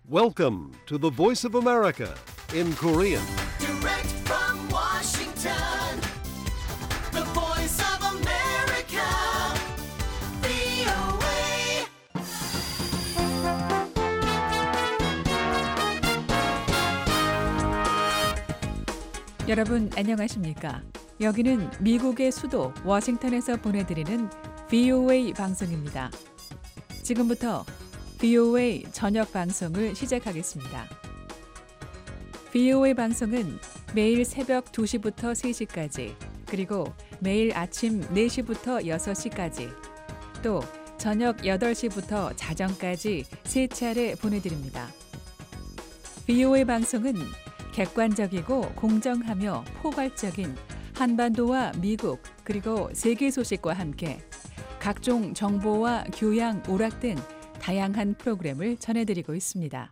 Welcome to the Voice of America in Korean. Direct from Washington, the Voice of America, VOA. 여러분 안녕하십니까? 여기는 미국의 수도 워싱턴에서 보내드리는 VOA 방송입니다. 지금부터 VOA 저녁 방송을 시작하겠습니다. VOA 방송은 매일 새벽 2시부터 3시까지, 그리고 매일 아침 4시부터 6시까지, 또 저녁 8시부터 자정까지 3차례 보내드립니다. VOA 방송은 객관적이고 공정하며 포괄적인 한반도와 미국 그리고 세계 소식과 함께 각종 정보와 교양, 오락 등 다양한 프로그램을 전해드리고 있습니다.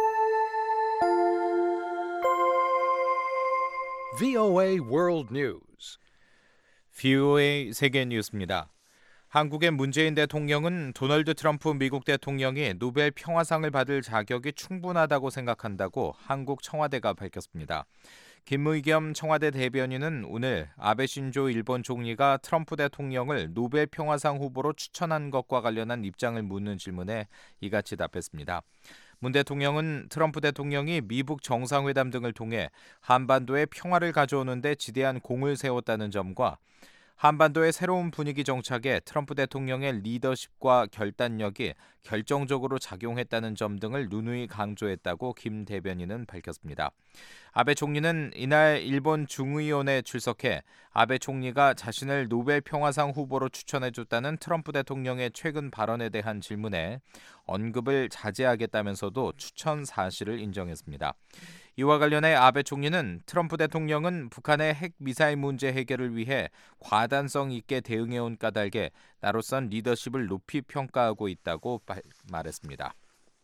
VOA World News. VOA 세계 뉴스입니다. 한국의 문재인 대통령은 도널드 트럼프 미국 대통령이 노벨 평화상을 받을 자격이 충분하다고 생각한다고 한국 청와대가 밝혔습니다. 김의겸 청와대 대변인은 오늘 아베 신조 일본 총리가 트럼프 대통령을 노벨 평화상 후보로 추천한 것과 관련한 입장을 묻는 질문에 이같이 답했습니다. 문 대통령은 트럼프 대통령이 미북 정상회담 등을 통해 한반도에 평화를 가져오는 데 지대한 공을 세웠다는 점과 한반도의 새로운 분위기 정착에 트럼프 대통령의 리더십과 결단력이 결정적으로 작용했다는 점 등을 누누이 강조했다고 김 대변인은 밝혔습니다. 아베 총리는 이날 일본 중의원에 출석해 아베 총리가 자신을 노벨 평화상 후보로 추천해줬다는 트럼프 대통령의 최근 발언에 대한 질문에 언급을 자제하겠다면서도 추천 사실을 인정했습니다. 이와 관련해 아베 총리는 트럼프 대통령은 북한의 핵 미사일 문제 해결을 위해 과단성 있게 대응해온 까닭에 나로선 리더십을 높이 평가하고 있다고 말했습니다.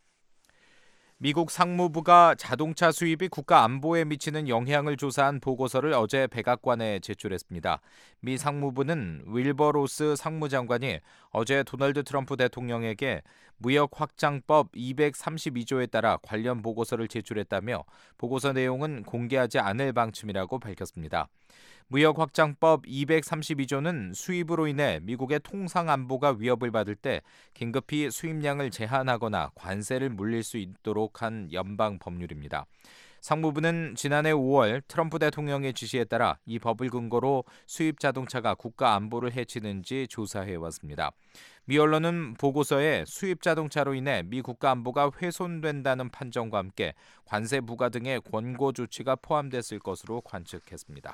미국 상무부가 자동차 수입이 국가 안보에 미치는 영향을 조사한 보고서를 어제 백악관에 제출했습니다. 미 상무부는 윌버 로스 상무장관이 어제 도널드 트럼프 대통령에게 무역 확장법 232조에 따라 관련 보고서를 제출했다며 보고서 내용은 공개하지 않을 방침이라고 밝혔습니다. 무역 확장법 232조는 수입으로 인해 미국의 통상 안보가 위협을 받을 때 긴급히 수입량을 제한하거나 관세를 물릴 수 있도록 한 연방 법률입니다. 상무부는 지난해 5월 트럼프 대통령의 지시에 따라 이 법을 근거로 수입 자동차가 국가 안보를 해치는지 조사해 왔습니다. 미 언론은 보고서에 수입 자동차로 인해 미 국가 안보가 훼손된다는 판정과 함께 관세 부과 등의 권고 조치가 포함됐을 것으로 관측했습니다.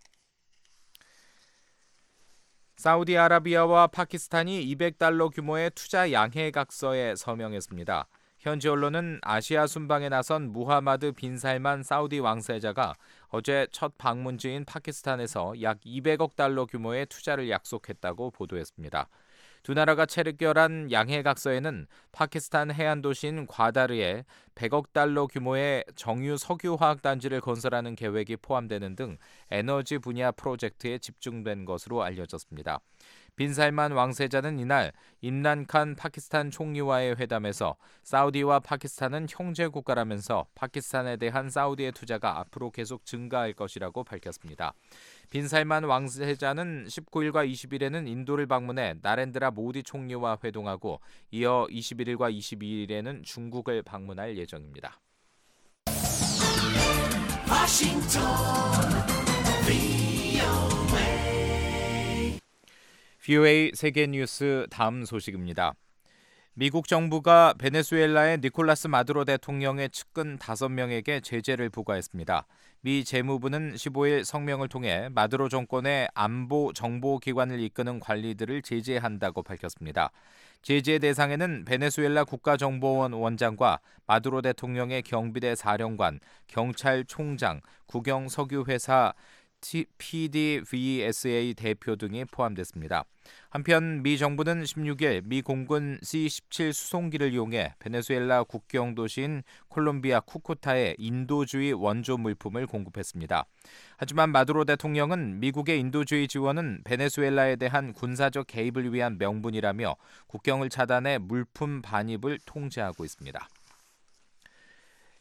사우디아라비아와 파키스탄이 $200 규모의 투자 양해각서에 서명했습니다. 현지 언론은 아시아 순방에 나선 무하마드 빈 살만 사우디 왕세자가 어제 첫 방문지인 파키스탄에서 약 $200억 규모의 투자를 약속했다고 보도했습니다. 두 나라가 체결한 양해각서에는 파키스탄 해안 도시인 과다르에 $100억 규모의 정유 석유화학 단지를 건설하는 계획이 포함되는 등 에너지 분야 프로젝트에 집중된 것으로 알려졌습니다. 빈 살만 왕세자는 이날 임란 칸 파키스탄 총리와의 회담에서 사우디와 파키스탄은 형제 국가라면서 파키스탄에 대한 사우디의 투자가 앞으로 계속 증가할 것이라고 밝혔습니다. 빈 살만 왕세자는 19일과 20일에는 인도를 방문해 나렌드라 모디 총리와 회동하고 이어 21일과 22일에는 중국을 방문할 예정입니다. VOA 세계 뉴스 다음 소식입니다. 미국 정부가 베네수엘라의 니콜라스 마두로 대통령의 측근 5명에게 제재를 부과했습니다. 미 재무부는 15일 성명을 통해 마두로 정권의 안보 정보기관을 이끄는 관리들을 제재한다고 밝혔습니다. 제재 대상에는 베네수엘라 국가정보원 원장과 마두로 대통령의 경비대 사령관, 경찰총장, 국영석유회사 PDVSA 대표 등이 포함됐습니다. 한편 미 정부는 16일 미 공군 C-17 수송기를 이용해 베네수엘라 국경 도시인 콜롬비아 쿠쿠타에 인도주의 원조 물품을 공급했습니다. 하지만 마두로 대통령은 미국의 인도주의 지원은 베네수엘라에 대한 군사적 개입을 위한 명분이라며 국경을 차단해 물품 반입을 통제하고 있습니다.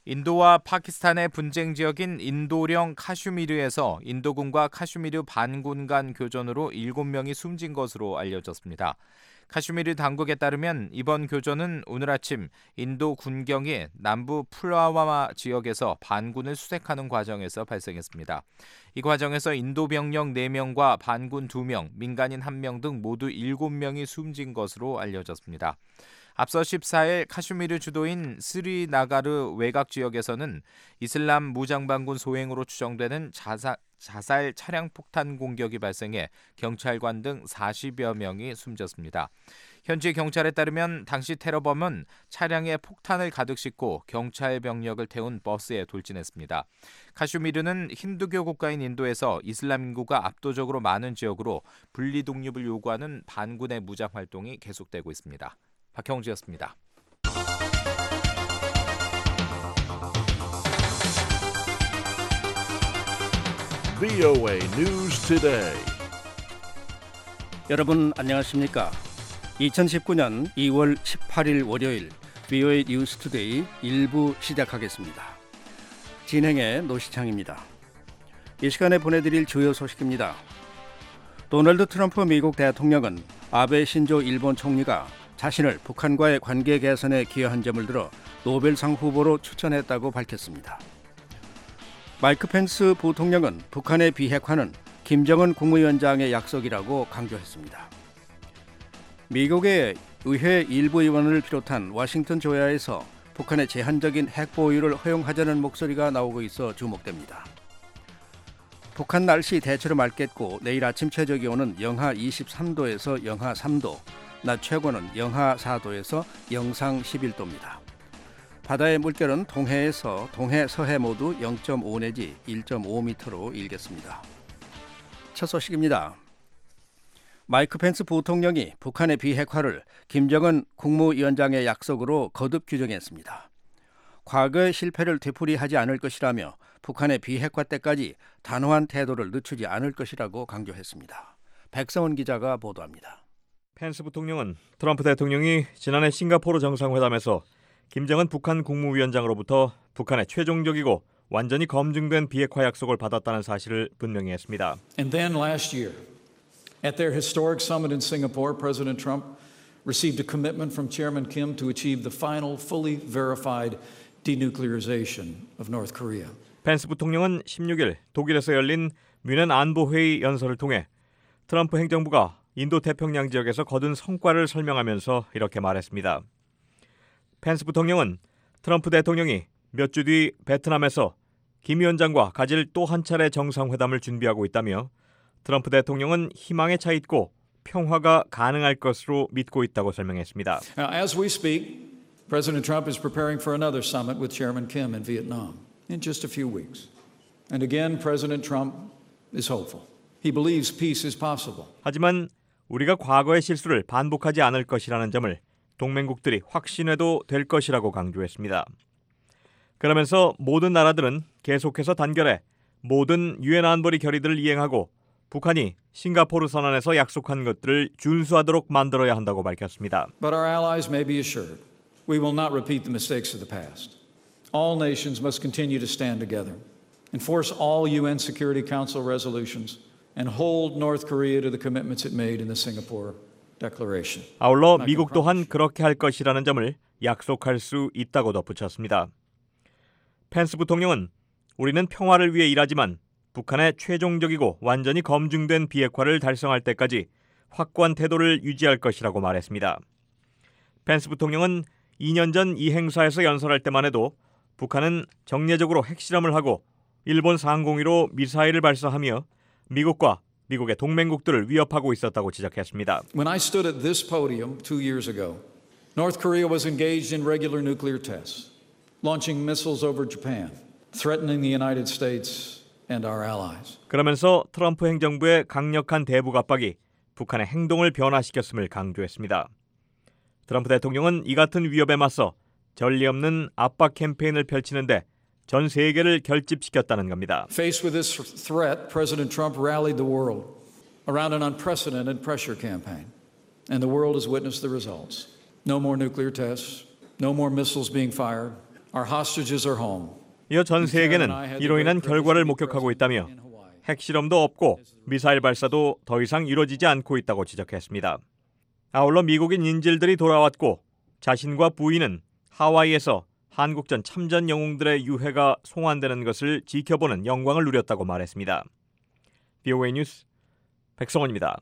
인도와 파키스탄의 분쟁 지역인 인도령 카슈미르에서 인도군과 카슈미르 반군 간 교전으로 7명이 숨진 것으로 알려졌습니다. 카슈미르 당국에 따르면 이번 교전은 오늘 아침 인도 군경이 남부 풀라와마 지역에서 반군을 수색하는 과정에서 발생했습니다. 이 과정에서 인도 병력 4명과 반군 2명, 민간인 1명 등 모두 7명이 숨진 것으로 알려졌습니다. 앞서 14일 카슈미르 주도인 스리나가르 외곽 지역에서는 이슬람 무장반군 소행으로 추정되는 자살 차량 폭탄 공격이 발생해 경찰관 등 40여 명이 숨졌습니다. 현지 경찰에 따르면 당시 테러범은 차량에 폭탄을 가득 싣고 경찰 병력을 태운 버스에 돌진했습니다. 카슈미르는 힌두교 국가인 인도에서 이슬람 인구가 압도적으로 많은 지역으로 분리 독립을 요구하는 반군의 무장 활동이 계속되고 있습니다. 박형주였습니다. VOA News Today. 여러분 안녕하십니까? 2019년 2월 18일 월요일 VOA 뉴스 투데이 1부 시작하겠습니다. 진행의 노시창입니다. 이 시간에 보내드릴 주요 소식입니다. 도널드 트럼프 미국 대통령은 아베 신조 일본 총리가 자신을 북한과의 관계 개선에 기여한 점을 들어 노벨상 후보로 추천했다고 밝혔습니다. 마이크 펜스 부통령은 북한의 비핵화는 김정은 국무위원장의 약속이라고 강조했습니다. 미국의 의회 일부 의원을 비롯한 워싱턴 조야에서 북한의 제한적인 핵 보유를 허용하자는 목소리가 나오고 있어 주목됩니다. 북한 날씨 대체로 맑겠고 내일 아침 최저 기온은 영하 23도에서 영하 3도, 낮 최고는 영하 4도에서 영상 11도입니다. 바다의 물결은 동해에서 동해 서해 모두 0.5 내지 1.5m로 일겠습니다. 첫 소식입니다. 마이크 펜스 부통령이 북한의 비핵화를 김정은 국무위원장의 약속으로 거듭 규정했습니다. 과거의 실패를 되풀이하지 않을 것이라며 북한의 비핵화 때까지 단호한 태도를 늦추지 않을 것이라고 강조했습니다. 백성원 기자가 보도합니다. 펜스 부통령은 트럼프 대통령이 지난해 싱가포르 정상회담에서 김정은 북한 국무위원장으로부터 북한의 최종적이고 완전히 검증된 비핵화 약속을 받았다는 사실을 분명히 했습니다. And then last year, at their historic summit in Singapore, President Trump received a commitment from Chairman Kim to achieve the final fully verified denuclearization of North Korea. 펜스 부통령은 16일 독일에서 열린 뮌헨 안보회의 연설을 통해 트럼프 행정부가 인도 태평양 지역에서 거둔 성과를 설명하면서 이렇게 말했습니다. 펜스 부통령은 트럼프 대통령이 몇 주 뒤 베트남에서 김 위원장과 가질 또 한 차례 정상회담을 준비하고 있다며 트럼프 대통령은 희망에 차 있고 평화가 가능할 것으로 믿고 있다고 설명했습니다. As we speak, President Trump is preparing for another summit with Chairman Kim in Vietnam in just a few weeks. And again, President Trump is hopeful. He believes peace is possible. 하지만 우리가 과거의 실수를 반복하지 않을 것이라는 점을 동맹국들이 확신해도 될 것이라고 강조했습니다. 그러면서 모든 나라들은 계속해서 단결해 모든 유엔 안보리 결의들을 이행하고 북한이 싱가포르 선언에서 약속한 것들을 준수하도록 만들어야 한다고 밝혔습니다. But our allies may be assured we will not repeat the mistakes of the past. All nations must continue to stand together, enforce all UN Security Council resolutions, and hold North Korea to the commitments it made in the Singapore Declaration. 아울러 미국 또한 그렇게 할 것이라는 점을 약속할 수 있다고 덧붙였습니다. 펜스 부통령은 우리는 평화를 위해 일하지만 북한의 최종적이고 완전히 검증된 비핵화를 달성할 때까지 확고한 태도를 유지할 것이라고 말했습니다. 펜스 부통령은 2년 전 이 행사에서 연설할 때만 해도 북한은 정례적으로 핵실험을 하고 일본 상공위로 미사일을 발사하며 미국과 미국의 동맹국들을 위협하고 있었다고 지적했습니다. When I stood at this podium 2 years ago, North Korea was engaged in regular nuclear tests, launching missiles over Japan, threatening the United States and our allies. 그러면서 트럼프 행정부의 강력한 대북 압박이 북한의 행동을 변화시켰음을 강조했습니다. 트럼프 대통령은 이 같은 위협에 맞서 전례 없는 압박 캠페인을 펼치는데 전 세계를 결집시켰다는 겁니다. Faced with this threat, President Trump rallied the world around an unprecedented pressure campaign, and the world has witnessed the results. No more nuclear tests, no more missiles being fired, Our hostages are home. 이어 전 세계는 이로 인한 결과를 목격하고 있다며 핵실험도 없고 미사일 발사도 더 이상 이루어지지 않고 있다고 지적했습니다. 아울러 미국인 인질들이 돌아왔고 자신과 부인은 하와이에서 한국전 참전 영웅들의 유해가 송환되는 것을 지켜보는 영광을 누렸다고 말했습니다. VOA 뉴스 백성원입니다.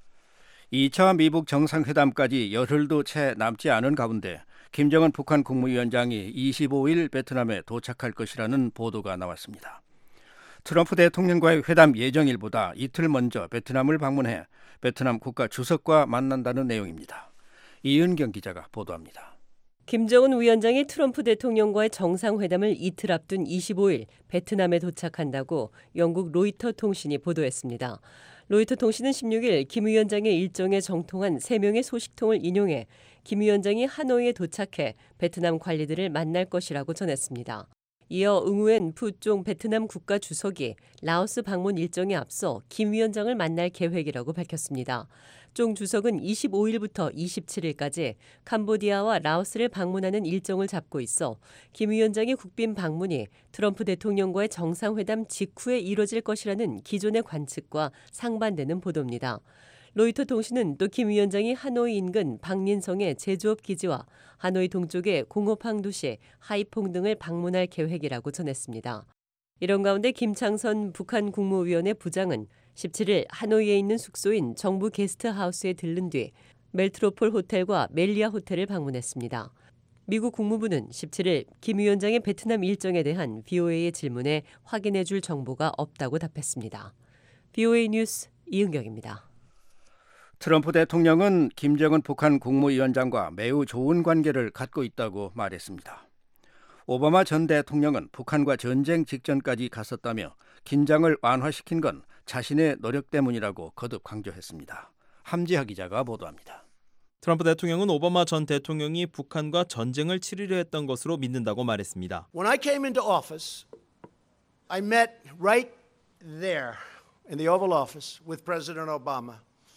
2차 미북 정상회담까지 열흘도 채 남지 않은 가운데 김정은 북한 국무위원장이 25일 베트남에 도착할 것이라는 보도가 나왔습니다. 트럼프 대통령과의 회담 예정일보다 이틀 먼저 베트남을 방문해 베트남 국가 주석과 만난다는 내용입니다. 이은경 기자가 보도합니다. 김정은 위원장이 트럼프 대통령과의 정상회담을 이틀 앞둔 25일 베트남에 도착한다고 영국 로이터 통신이 보도했습니다. 로이터 통신은 16일 김 위원장의 일정에 정통한 3명의 소식통을 인용해 김 위원장이 하노이에 도착해 베트남 관리들을 만날 것이라고 전했습니다. 이어 응우엔 푸종 베트남 국가 주석이 라오스 방문 일정에 앞서 김 위원장을 만날 계획이라고 밝혔습니다. 종 주석은 25일부터 27일까지 캄보디아와 라오스를 방문하는 일정을 잡고 있어 김 위원장의 국빈 방문이 트럼프 대통령과의 정상회담 직후에 이뤄질 것이라는 기존의 관측과 상반되는 보도입니다. 로이터 통신은 또 김 위원장이 하노이 인근 박린성의 제조업 기지와 하노이 동쪽의 공업항 도시 하이퐁 등을 방문할 계획이라고 전했습니다. 이런 가운데 김창선 북한 국무위원회 부장은 17일 하노이에 있는 숙소인 정부 게스트하우스에 들른 뒤 멜트로폴 호텔과 멜리아 호텔을 방문했습니다. 미국 국무부는 17일 김 위원장의 베트남 일정에 대한 VOA의 질문에 확인해 줄 정보가 없다고 답했습니다. VOA 뉴스 이은경입니다. 트럼프 대통령은 김정은 북한 국무위원장과 매우 좋은 관계를 갖고 있다고 말했습니다. 오바마 전 대통령은 북한과 전쟁 직전까지 갔었다며 긴장을 완화시킨 건 자신의 노력 때문이라고 거듭 강조했습니다. 함지하 기자가 보도합니다. 트럼프 대통령은 오바마 전 대통령이 북한과 전쟁을 치르려 했던 것으로 믿는다고 말했습니다. When I came into office, I met right there in the Oval Office with President Obama.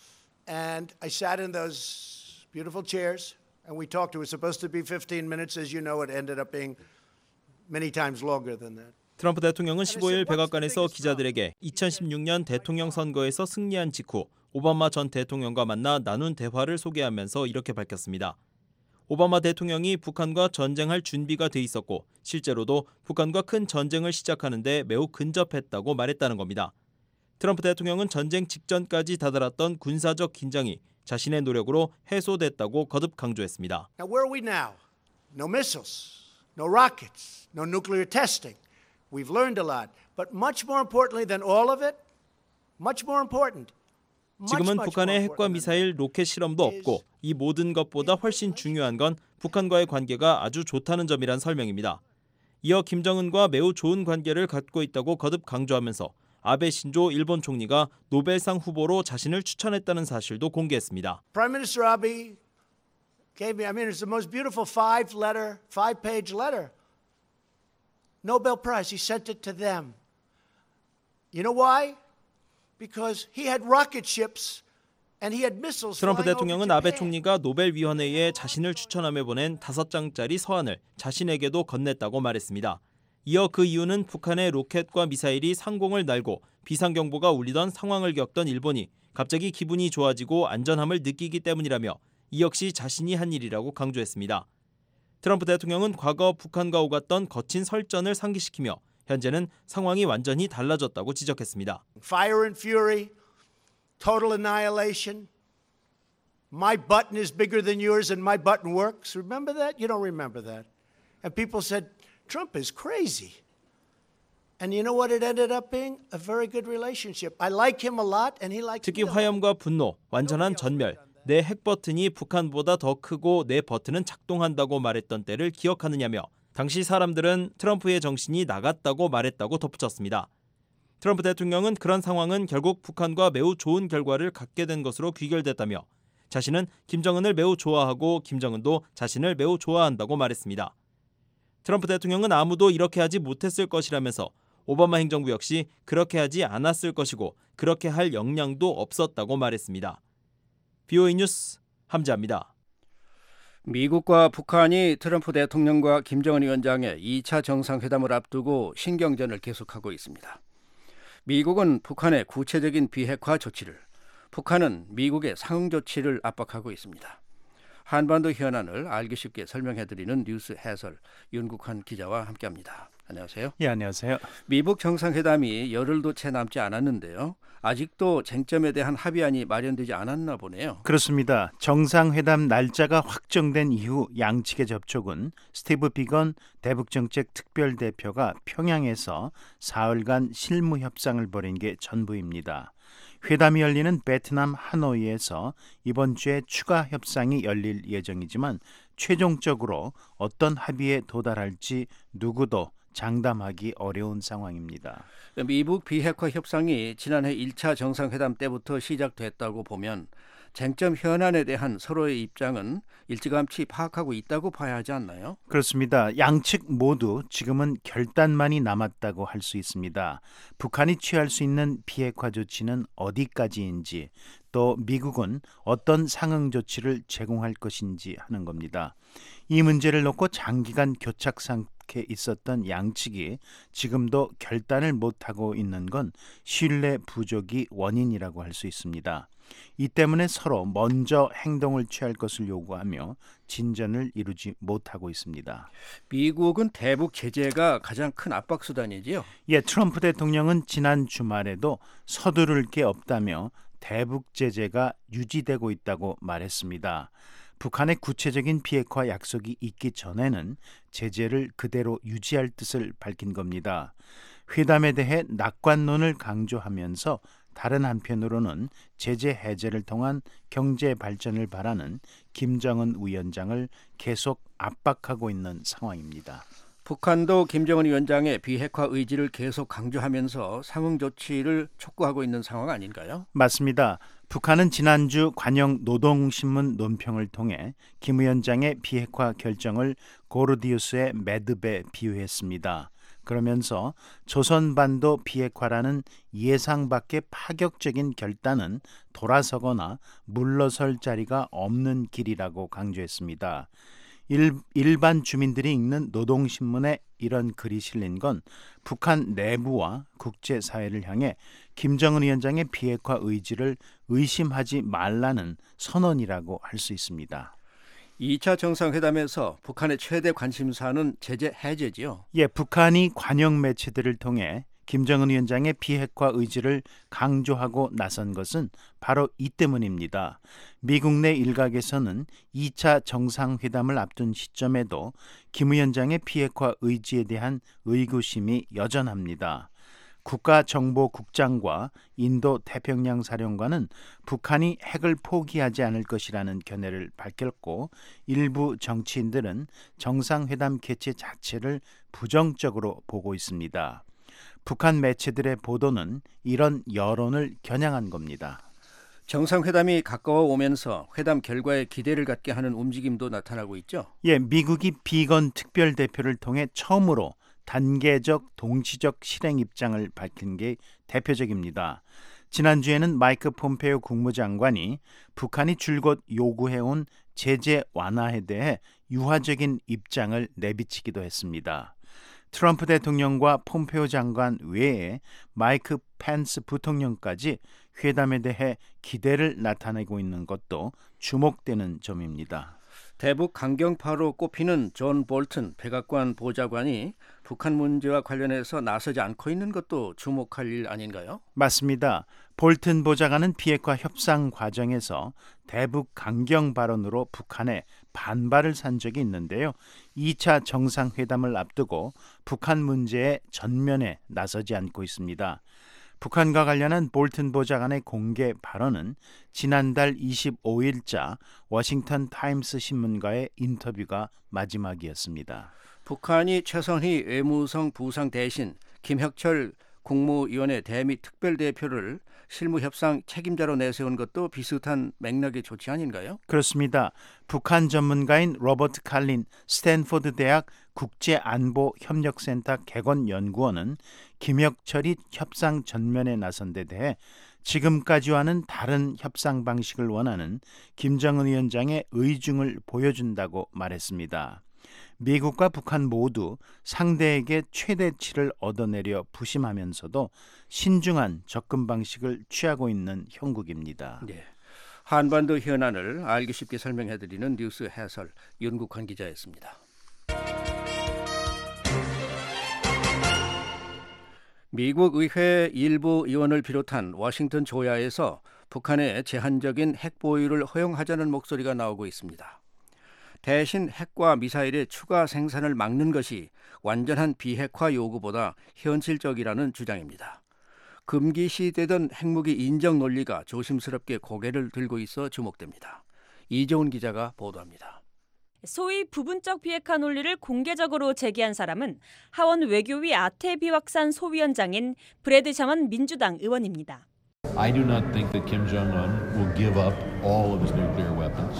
And I sat in those beautiful chairs and we talked. It was supposed to be 15 minutes. As you know, it ended up being many times longer than that. 트럼프 대통령은 15일 백악관에서 기자들에게 2016년 대통령 선거에서 승리한 직후 오바마 전 대통령과 만나 나눈 대화를 소개하면서 이렇게 밝혔습니다. 오바마 대통령이 북한과 전쟁할 준비가 돼 있었고 실제로도 북한과 큰 전쟁을 시작하는데 매우 근접했다고 말했다는 겁니다. 트럼프 대통령은 전쟁 직전까지 다다랐던 군사적 긴장이 자신의 노력으로 해소됐다고 거듭 강조했습니다. Now where are we now? No missiles, no rockets, no nuclear testing. We've learned a lot, but much more importantly than all of it, much more important. 지금은 북한의 핵과 미사일, 로켓 실험도 없고 이 모든 것보다 훨씬 중요한 건 북한과의 관계가 아주 좋다는 점이란 설명입니다. 이어 김정은과 매우 좋은 관계를 갖고 있다고 거듭 강조하면서 아베 신조 일본 총리가 노벨상 후보로 자신을 추천했다는 사실도 공개했습니다. Prime Minister Abe gave me, it's the most beautiful five-page letter. Nobel Prize, he sent it to them. You know why? Because he had rocket ships and he had missiles. 트럼프 대통령은 아베 총리가 노벨위원회에 자신을 추천하며 보낸 5장짜리 서한을 자신에게도 건넸다고 말했습니다. 이어 그 이유는 북한의 로켓과 미사일이 상공을 날고 비상경보가 울리던 상황을 겪던 일본이 갑자기 기분이 좋아지고 안전함을 느끼기 때문이라며 이 역시 자신이 한 일이라고 강조했습니다. 트럼프 대통령은 과거 북한과 오갔던 거친 설전을 상기시키며 현재는 상황이 완전히 달라졌다고 지적했습니다. Fire and fury, total annihilation. My button is bigger than yours and my button works. Remember that? You don't remember that. And people said, Trump is crazy. And you know what it ended up being? A very good relationship. I like him a lot and he likes me. 특히 화염과 분노, 완전한 전멸, 내 핵 버튼이 북한보다 더 크고 내 버튼은 작동한다고 말했던 때를 기억하느냐며 당시 사람들은 트럼프의 정신이 나갔다고 말했다고 덧붙였습니다. 트럼프 대통령은 그런 상황은 결국 북한과 매우 좋은 결과를 갖게 된 것으로 귀결됐다며 자신은 김정은을 매우 좋아하고 김정은도 자신을 매우 좋아한다고 말했습니다. 트럼프 대통령은 아무도 이렇게 하지 못했을 것이라면서 오바마 행정부 역시 그렇게 하지 않았을 것이고 그렇게 할 역량도 없었다고 말했습니다. VOA 뉴스 함지아입니다. 미국과 북한이 트럼프 대통령과 김정은 위원장의 2차 정상회담을 앞두고 신경전을 계속하고 있습니다. 미국은 북한의 구체적인 비핵화 조치를, 북한은 미국의 상응 조치를 압박하고 있습니다. 한반도 현안을 알기 쉽게 설명해드리는 뉴스 해설 윤국환 기자와 함께합니다. 안녕하세요. 예, 안녕하세요. 미북 정상회담이 열흘도 채 남지 않았는데요. 아직도 쟁점에 대한 합의안이 마련되지 않았나 보네요. 그렇습니다. 정상회담 날짜가 확정된 이후 양측의 접촉은 스티브 비건 대북정책 특별대표가 평양에서 사흘간 실무 협상을 벌인 게 전부입니다. 회담이 열리는 베트남 하노이에서 이번 주에 추가 협상이 열릴 예정이지만 최종적으로 어떤 합의에 도달할지 누구도 장담하기 어려운 상황입니다. 미북 비핵화 협상이 지난해 1차 정상회담 때부터 시작됐다고 보면 쟁점 현안에 대한 서로의 입장은 일찌감치 파악하고 있다고 봐야 하지 않나요? 그렇습니다. 양측 모두 지금은 결단만이 남았다고 할 수 있습니다. 북한이 취할 수 있는 비핵화 조치는 어디까지인지, 또 미국은 어떤 상응 조치를 제공할 것인지 하는 겁니다. 이 문제를 놓고 장기간 교착 상태에 있었던 양측이 지금도 결단을 못하고 있는 건 신뢰 부족이 원인이라고 할 수 있습니다. 이 때문에 서로 먼저 행동을 취할 것을 요구하며 진전을 이루지 못하고 있습니다. 미국은 대북 제재가 가장 큰 압박 수단이지요? 예, 트럼프 대통령은 지난 주말에도 서두를 게 없다며 대북 제재가 유지되고 있다고 말했습니다. 북한의 구체적인 비핵화 약속이 있기 전에는 제재를 그대로 유지할 뜻을 밝힌 겁니다. 회담에 대해 낙관론을 강조하면서 다른 한편으로는 제재 해제를 통한 경제 발전을 바라는 김정은 위원장을 계속 압박하고 있는 상황입니다. 북한도 김정은 위원장의 비핵화 의지를 계속 강조하면서 상응 조치를 촉구하고 있는 상황 아닌가요? 맞습니다. 북한은 지난주 관영 노동신문 논평을 통해 김 위원장의 비핵화 결정을 고르디우스의 매듭에 비유했습니다. 그러면서 조선반도 비핵화라는 예상 밖의 파격적인 결단은 돌아서거나 물러설 자리가 없는 길이라고 강조했습니다. 일반 주민들이 읽는 노동신문에 이런 글이 실린 건 북한 내부와 국제사회를 향해 김정은 위원장의 비핵화 의지를 의심하지 말라는 선언이라고 할 수 있습니다. 2차 정상회담에서 북한의 최대 관심사는 제재 해제지요? 예, 북한이 관영 매체들을 통해 김정은 위원장의 비핵화 의지를 강조하고 나선 것은 바로 이 때문입니다. 미국 내 일각에서는 2차 정상회담을 앞둔 시점에도 김 위원장의 비핵화 의지에 대한 의구심이 여전합니다. 국가정보국장과 인도 태평양 사령관은 북한이 핵을 포기하지 않을 것이라는 견해를 밝혔고, 일부 정치인들은 정상회담 개최 자체를 부정적으로 보고 있습니다. 북한 매체들의 보도는 이런 여론을 겨냥한 겁니다. 정상회담이 가까워 오면서 회담 결과에 기대를 갖게 하는 움직임도 나타나고 있죠? 예, 미국이 비건 특별대표를 통해 처음으로 단계적 동시적 실행 입장을 밝힌 게 대표적입니다. 지난주에는 마이크 폼페이오 국무장관이 북한이 줄곧 요구해온 제재 완화에 대해 유화적인 입장을 내비치기도 했습니다. 트럼프 대통령과 폼페이오 장관 외에 마이크 펜스 부통령까지 회담에 대해 기대를 나타내고 있는 것도 주목되는 점입니다. 대북 강경파로 꼽히는 존 볼튼 백악관 보좌관이 북한 문제와 관련해서 나서지 않고 있는 것도 주목할 일 아닌가요? 맞습니다. 볼튼 보좌관은 비핵화 협상 과정에서 대북 강경 발언으로 북한에 반발을 산 적이 있는데요. 2차 정상회담을 앞두고 북한 문제에 전면에 나서지 않고 있습니다. 북한과 관련한 볼튼 보좌관의 공개 발언은 지난달 25일자 워싱턴 타임스 신문과의 인터뷰가 마지막이었습니다. 북한이 최선희 외무성 부상 대신 김혁철 국무위원회 대미 특별대표를 실무협상 책임자로 내세운 것도 비슷한 맥락의 조치 아닌가요? 그렇습니다. 북한 전문가인 로버트 칼린 스탠포드 대학 국제안보협력센터 개건연구원은 김혁철이 협상 전면에 나선 데 대해 지금까지와는 다른 협상 방식을 원하는 김정은 위원장의 의중을 보여준다고 말했습니다. 미국과 북한 모두 상대에게 최대치를 얻어내려 부심하면서도 신중한 접근 방식을 취하고 있는 형국입니다. 네. 한반도 현안을 알기 쉽게 설명해드리는 뉴스 해설 윤국환 기자였습니다. 미국 의회 일부 의원을 비롯한 워싱턴 조야에서 북한의 제한적인 핵 보유를 허용하자는 목소리가 나오고 있습니다. 대신 핵과 미사일의 추가 생산을 막는 것이 완전한 비핵화 요구보다 현실적이라는 주장입니다. 금기시되던 핵무기 인정 논리가 조심스럽게 고개를 들고 있어 주목됩니다. 이재훈 기자가 보도합니다. 소위 부분적 비핵화 논리를 공개적으로 제기한 사람은 하원 외교위 아태 비확산 소위원장인 브래드 셔먼 민주당 의원입니다. I do not think that Kim Jong-un will give up all of his nuclear weapons.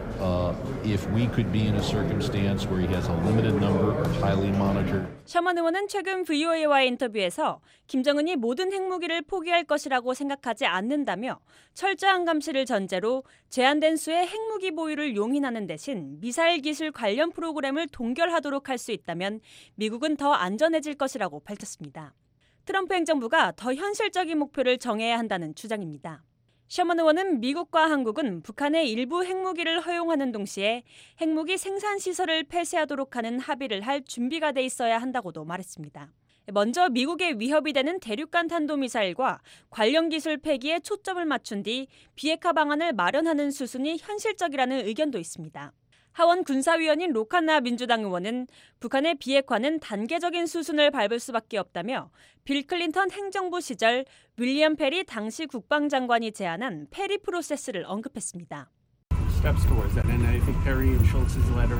If we could be in a circumstance where he has a limited number of highly monitored. 셔먼 의원은 최근 VOA와의 인터뷰에서 김정은이 모든 핵무기를 포기할 것이라고 생각하지 않는다며 철저한 감시를 전제로 제한된 수의 핵무기 보유를 용인하는 대신 미사일 기술 관련 프로그램을 동결하도록 할 수 있다면 미국은 더 안전해질 것이라고 밝혔습니다. 트럼프 행정부가 더 현실적인 목표를 정해야 한다는 주장입니다. 셔먼 의원은 미국과 한국은 북한의 일부 핵무기를 허용하는 동시에 핵무기 생산 시설을 폐쇄하도록 하는 합의를 할 준비가 돼 있어야 한다고도 말했습니다. 먼저 미국의 위협이 되는 대륙간 탄도미사일과 관련 기술 폐기에 초점을 맞춘 뒤 비핵화 방안을 마련하는 수순이 현실적이라는 의견도 있습니다. 하원 군사위원인 로칸나 민주당 의원은 북한의 비핵화는 단계적인 수순을 밟을 수밖에 없다며 빌 클린턴 행정부 시절 윌리엄 페리 당시 국방장관이 제안한 페리 프로세스를 언급했습니다. Steps towards that, and I think Perry and Schultz's letter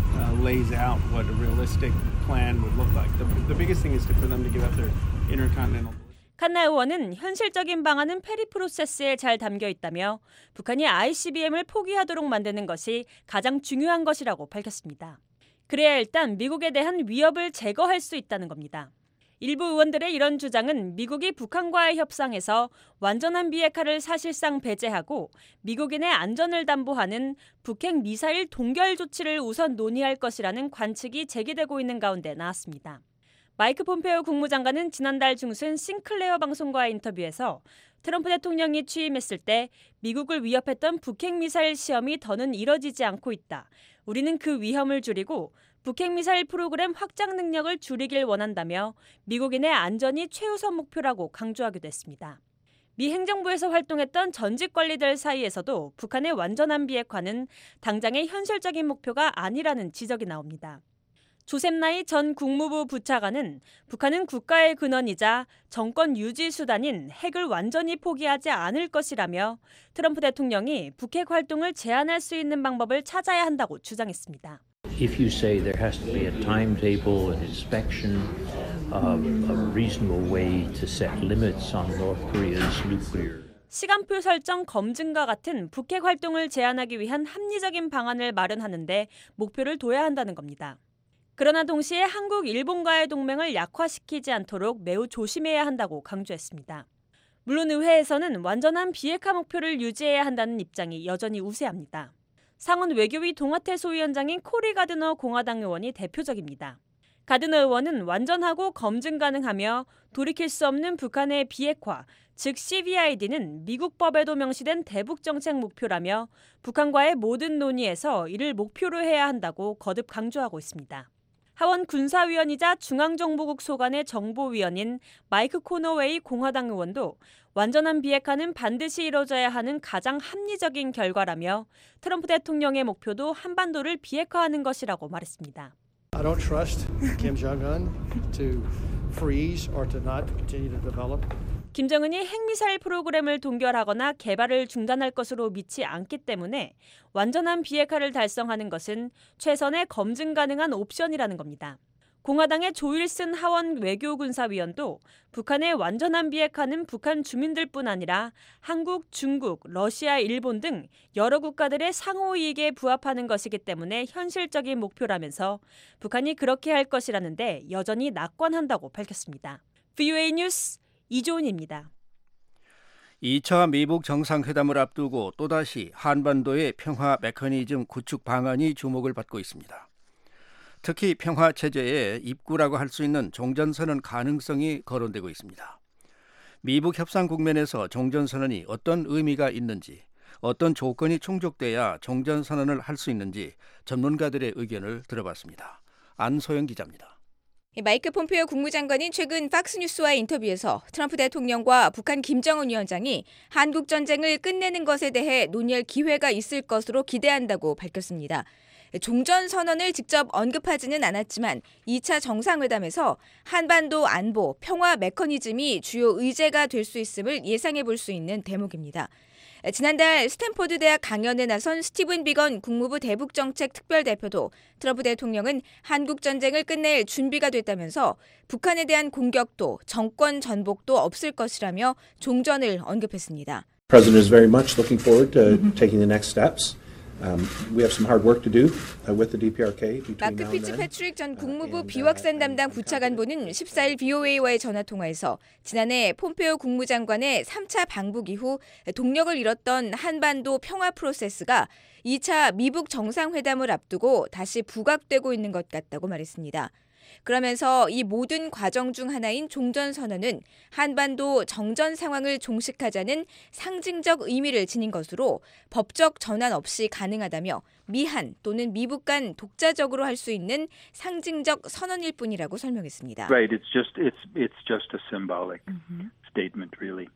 lays out what a realistic plan would look like. The biggest thing is for them to give up their intercontinental. 칸나 의원은 현실적인 방안은 페리 프로세스에 잘 담겨 있다며 북한이 ICBM을 포기하도록 만드는 것이 가장 중요한 것이라고 밝혔습니다. 그래야 일단 미국에 대한 위협을 제거할 수 있다는 겁니다. 일부 의원들의 이런 주장은 미국이 북한과의 협상에서 완전한 비핵화를 사실상 배제하고 미국인의 안전을 담보하는 북핵 미사일 동결 조치를 우선 논의할 것이라는 관측이 제기되고 있는 가운데 나왔습니다. 마이크 폼페오 국무장관은 지난달 중순 싱클레어 방송과의 인터뷰에서 트럼프 대통령이 취임했을 때 미국을 위협했던 북핵 미사일 시험이 더는 이뤄지지 않고 있다. 우리는 그 위험을 줄이고 북핵 미사일 프로그램 확장 능력을 줄이길 원한다며 미국인의 안전이 최우선 목표라고 강조하기도 했습니다. 미 행정부에서 활동했던 전직 관리들 사이에서도 북한의 완전한 비핵화는 당장의 현실적인 목표가 아니라는 지적이 나옵니다. 조셉 나이 전 국무부 부차관은 북한은 국가의 근원이자 정권 유지 수단인 핵을 완전히 포기하지 않을 것이라며 트럼프 대통령이 북핵 활동을 제한할 수 있는 방법을 찾아야 한다고 주장했습니다. If you say there has to be a timetable, an inspection, a reasonable way to set limits on North Korea's nuclear. 시간표 설정 검증과 같은 북핵 활동을 제한하기 위한 합리적인 방안을 마련하는데 목표를 둬야 한다는 겁니다. 그러나 동시에 한국, 일본과의 동맹을 약화시키지 않도록 매우 조심해야 한다고 강조했습니다. 물론 의회에서는 완전한 비핵화 목표를 유지해야 한다는 입장이 여전히 우세합니다. 상원 외교위 동아태 소위원장인 코리 가드너 공화당 의원이 대표적입니다. 가드너 의원은 완전하고 검증 가능하며 돌이킬 수 없는 북한의 비핵화, 즉 CVID는 미국 법에도 명시된 대북 정책 목표라며 북한과의 모든 논의에서 이를 목표로 해야 한다고 거듭 강조하고 있습니다. 하원 군사위원이자 중앙정보국 소관의 정보위원인 마이크 코너웨이 공화당 의원도 완전한 비핵화는 반드시 이뤄져야 하는 가장 합리적인 결과라며 트럼프 대통령의 목표도 한반도를 비핵화하는 것이라고 말했습니다. I don't trust Kim Jong-un to freeze or to not continue to develop. 김정은이 핵미사일 프로그램을 동결하거나 개발을 중단할 것으로 믿지 않기 때문에 완전한 비핵화를 달성하는 것은 최선의 검증 가능한 옵션이라는 겁니다. 공화당의 조 윌슨 하원 외교군사위원도 북한의 완전한 비핵화는 북한 주민들뿐 아니라 한국, 중국, 러시아, 일본 등 여러 국가들의 상호 이익에 부합하는 것이기 때문에 현실적인 목표라면서 북한이 그렇게 할 것이라는데 여전히 낙관한다고 밝혔습니다. VOA 뉴스 이조은입니다. 2차 미북 정상회담을 앞두고 또다시 한반도의 평화 메커니즘 구축 방안이 주목을 받고 있습니다. 특히 평화 체제의 입구라고 할 수 있는 종전선언 가능성이 거론되고 있습니다. 미북 협상 국면에서 종전선언이 어떤 의미가 있는지, 어떤 조건이 충족돼야 종전선언을 할 수 있는지 전문가들의 의견을 들어봤습니다. 안소영 기자입니다. 마이크 폼페이오 국무장관은 최근 팍스뉴스와의 인터뷰에서 트럼프 대통령과 북한 김정은 위원장이 한국 전쟁을 끝내는 것에 대해 논의할 기회가 있을 것으로 기대한다고 밝혔습니다. 종전선언을 직접 언급하지는 않았지만 2차 정상회담에서 한반도 안보, 평화 메커니즘이 주요 의제가 될 수 있음을 예상해 볼 수 있는 대목입니다. 지난달 스탠포드 대학 강연에 나선 스티븐 비건 국무부 대북정책 특별대표도 트럼프 대통령은 한국 전쟁을 끝낼 준비가 됐다면서 북한에 대한 공격도 정권 전복도 없을 것이라며 종전을 언급했습니다. The President is very much looking forward to taking the next steps. We have some hard work to do with the DPRK between 마크 now and then. 피츠패트릭 전 국무부 비확산 담당 부차관보는 14일 VOA와의 전화통화에서 지난해 폼페이오 국무장관의 3차 방북 이후 동력을 잃었던 한반도 평화 프로세스가 2차 미북 정상회담을 앞두고 다시 부각되고 있는 것 같다고 말했습니다. 그러면서 이 모든 과정 중 하나인 종전선언은 한반도 정전 상황을 종식하자는 상징적 의미를 지닌 것으로 법적 전환 없이 가능하다며 미한 또는 미북 간 독자적으로 할 수 있는 상징적 선언일 뿐이라고 설명했습니다. Right, it's just a symbolic statement, really.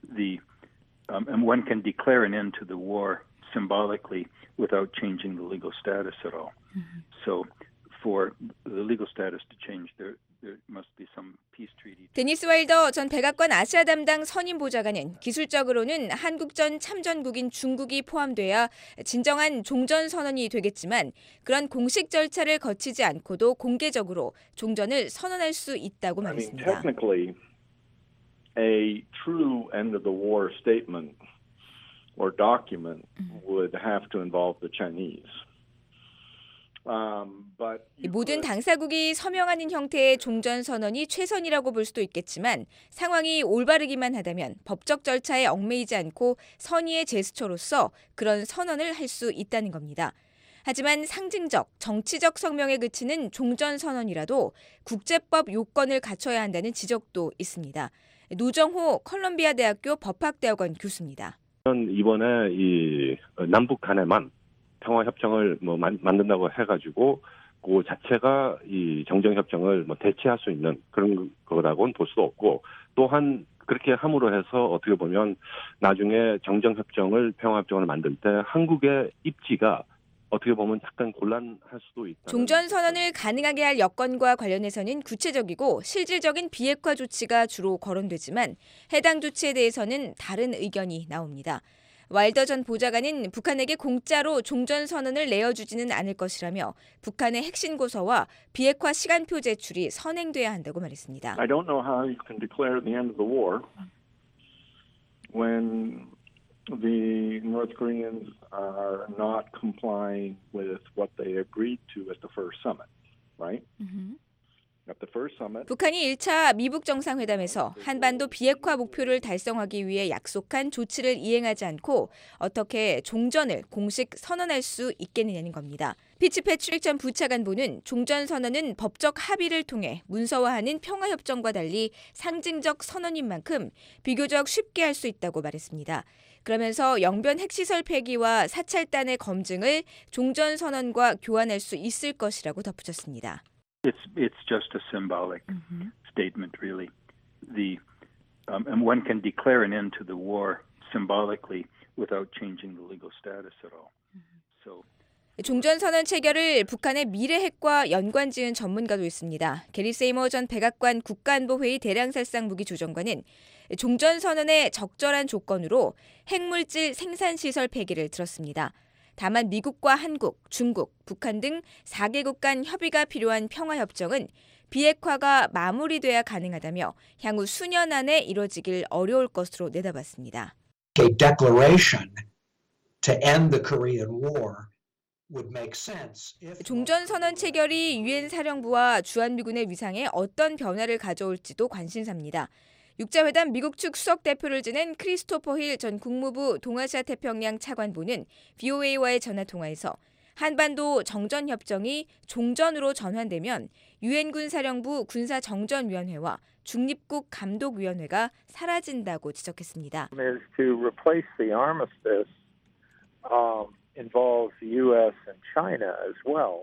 And one can declare an end to the war symbolically without changing the legal status at all. So. For the legal status to change, there must be some peace treaty. 데니스 와일더 전 백악관 아시아 담당 선임 보좌관은 기술적으로는 한국전 참전국인 중국이 포함돼야 진정한 종전 선언이 되겠지만 그런 공식 절차를 거치지 않고도 공개적으로 종전을 선언할 수 있다고 말했습니다. Technically, a true end of the war statement or document would have to involve the Chinese. 모든 당사국이 서명하는 형태의 종전선언이 최선이라고 볼 수도 있겠지만 상황이 올바르기만 하다면 법적 절차에 얽매이지 않고 선의의 제스처로서 그런 선언을 할 수 있다는 겁니다. 하지만 상징적, 정치적 성명에 그치는 종전선언이라도 국제법 요건을 갖춰야 한다는 지적도 있습니다. 노정호 컬럼비아 대학교 법학대학원 교수입니다. 이번에 이 남북 간에만 평화협정을 만든다고 해가지고 그 자체가 이 정전협정을 대체할 수 있는 그런 거라고는 볼 수도 없고 또한 그렇게 함으로 해서 어떻게 보면 나중에 정전협정을 평화협정을 만들 때 한국의 입지가 어떻게 보면 약간 곤란할 수도 있다. 종전선언을 가능하게 할 여건과 관련해서는 구체적이고 실질적인 비핵화 조치가 주로 거론되지만 해당 조치에 대해서는 다른 의견이 나옵니다. 와일더 전 보좌관은 북한에게 공짜로 종전선언을 내어주지는 않을 것이라며 북한의 핵심 고서와 비핵화 시간표 제출이 선행돼야 한다고 말했습니다. I don't know how you can declare the end of the war when the North Koreans are not complying with what they agreed to at the first summit, right? 북한이 1차 미북 정상회담에서 한반도 비핵화 목표를 달성하기 위해 약속한 조치를 이행하지 않고 어떻게 종전을 공식 선언할 수 있겠느냐는 겁니다. 피츠패트릭 전 부차관보는 종전선언은 법적 합의를 통해 문서화하는 평화협정과 달리 상징적 선언인 만큼 비교적 쉽게 할 수 있다고 말했습니다. 그러면서 영변 핵시설 폐기와 사찰단의 검증을 종전선언과 교환할 수 있을 것이라고 덧붙였습니다. It's just a symbolic statement, really. And one can declare an end to the war symbolically without changing the legal status at all. So. 종전선언 체결을 북한의 미래 핵과 연관지은 전문가도 있습니다. 게리 세이머 전 백악관 국가안보회의 대량살상 무기조정관은 종전선언의 적절한 조건으로 핵물질 생산시설 폐기를 들었습니다. 다만 미국과 한국, 중국, 북한 등 4개국 간 협의가 필요한 평화협정은 비핵화가 마무리돼야 가능하다며 향후 수년 안에 이뤄지길 어려울 것으로 내다봤습니다. A declaration to end the Korean War would make sense. 종전선언 체결이 유엔 사령부와 주한미군의 위상에 어떤 변화를 가져올지도 관심사입니다. 육자회담 미국 측 수석 대표를 지낸 크리스토퍼 힐 전 국무부 동아시아 태평양 차관보는 VOA와의 전화통화에서 한반도 정전협정이 종전으로 전환되면 유엔군사령부 군사정전위원회와 중립국 감독위원회가 사라진다고 지적했습니다. is to replace the armistice involves the U.S. and China as well.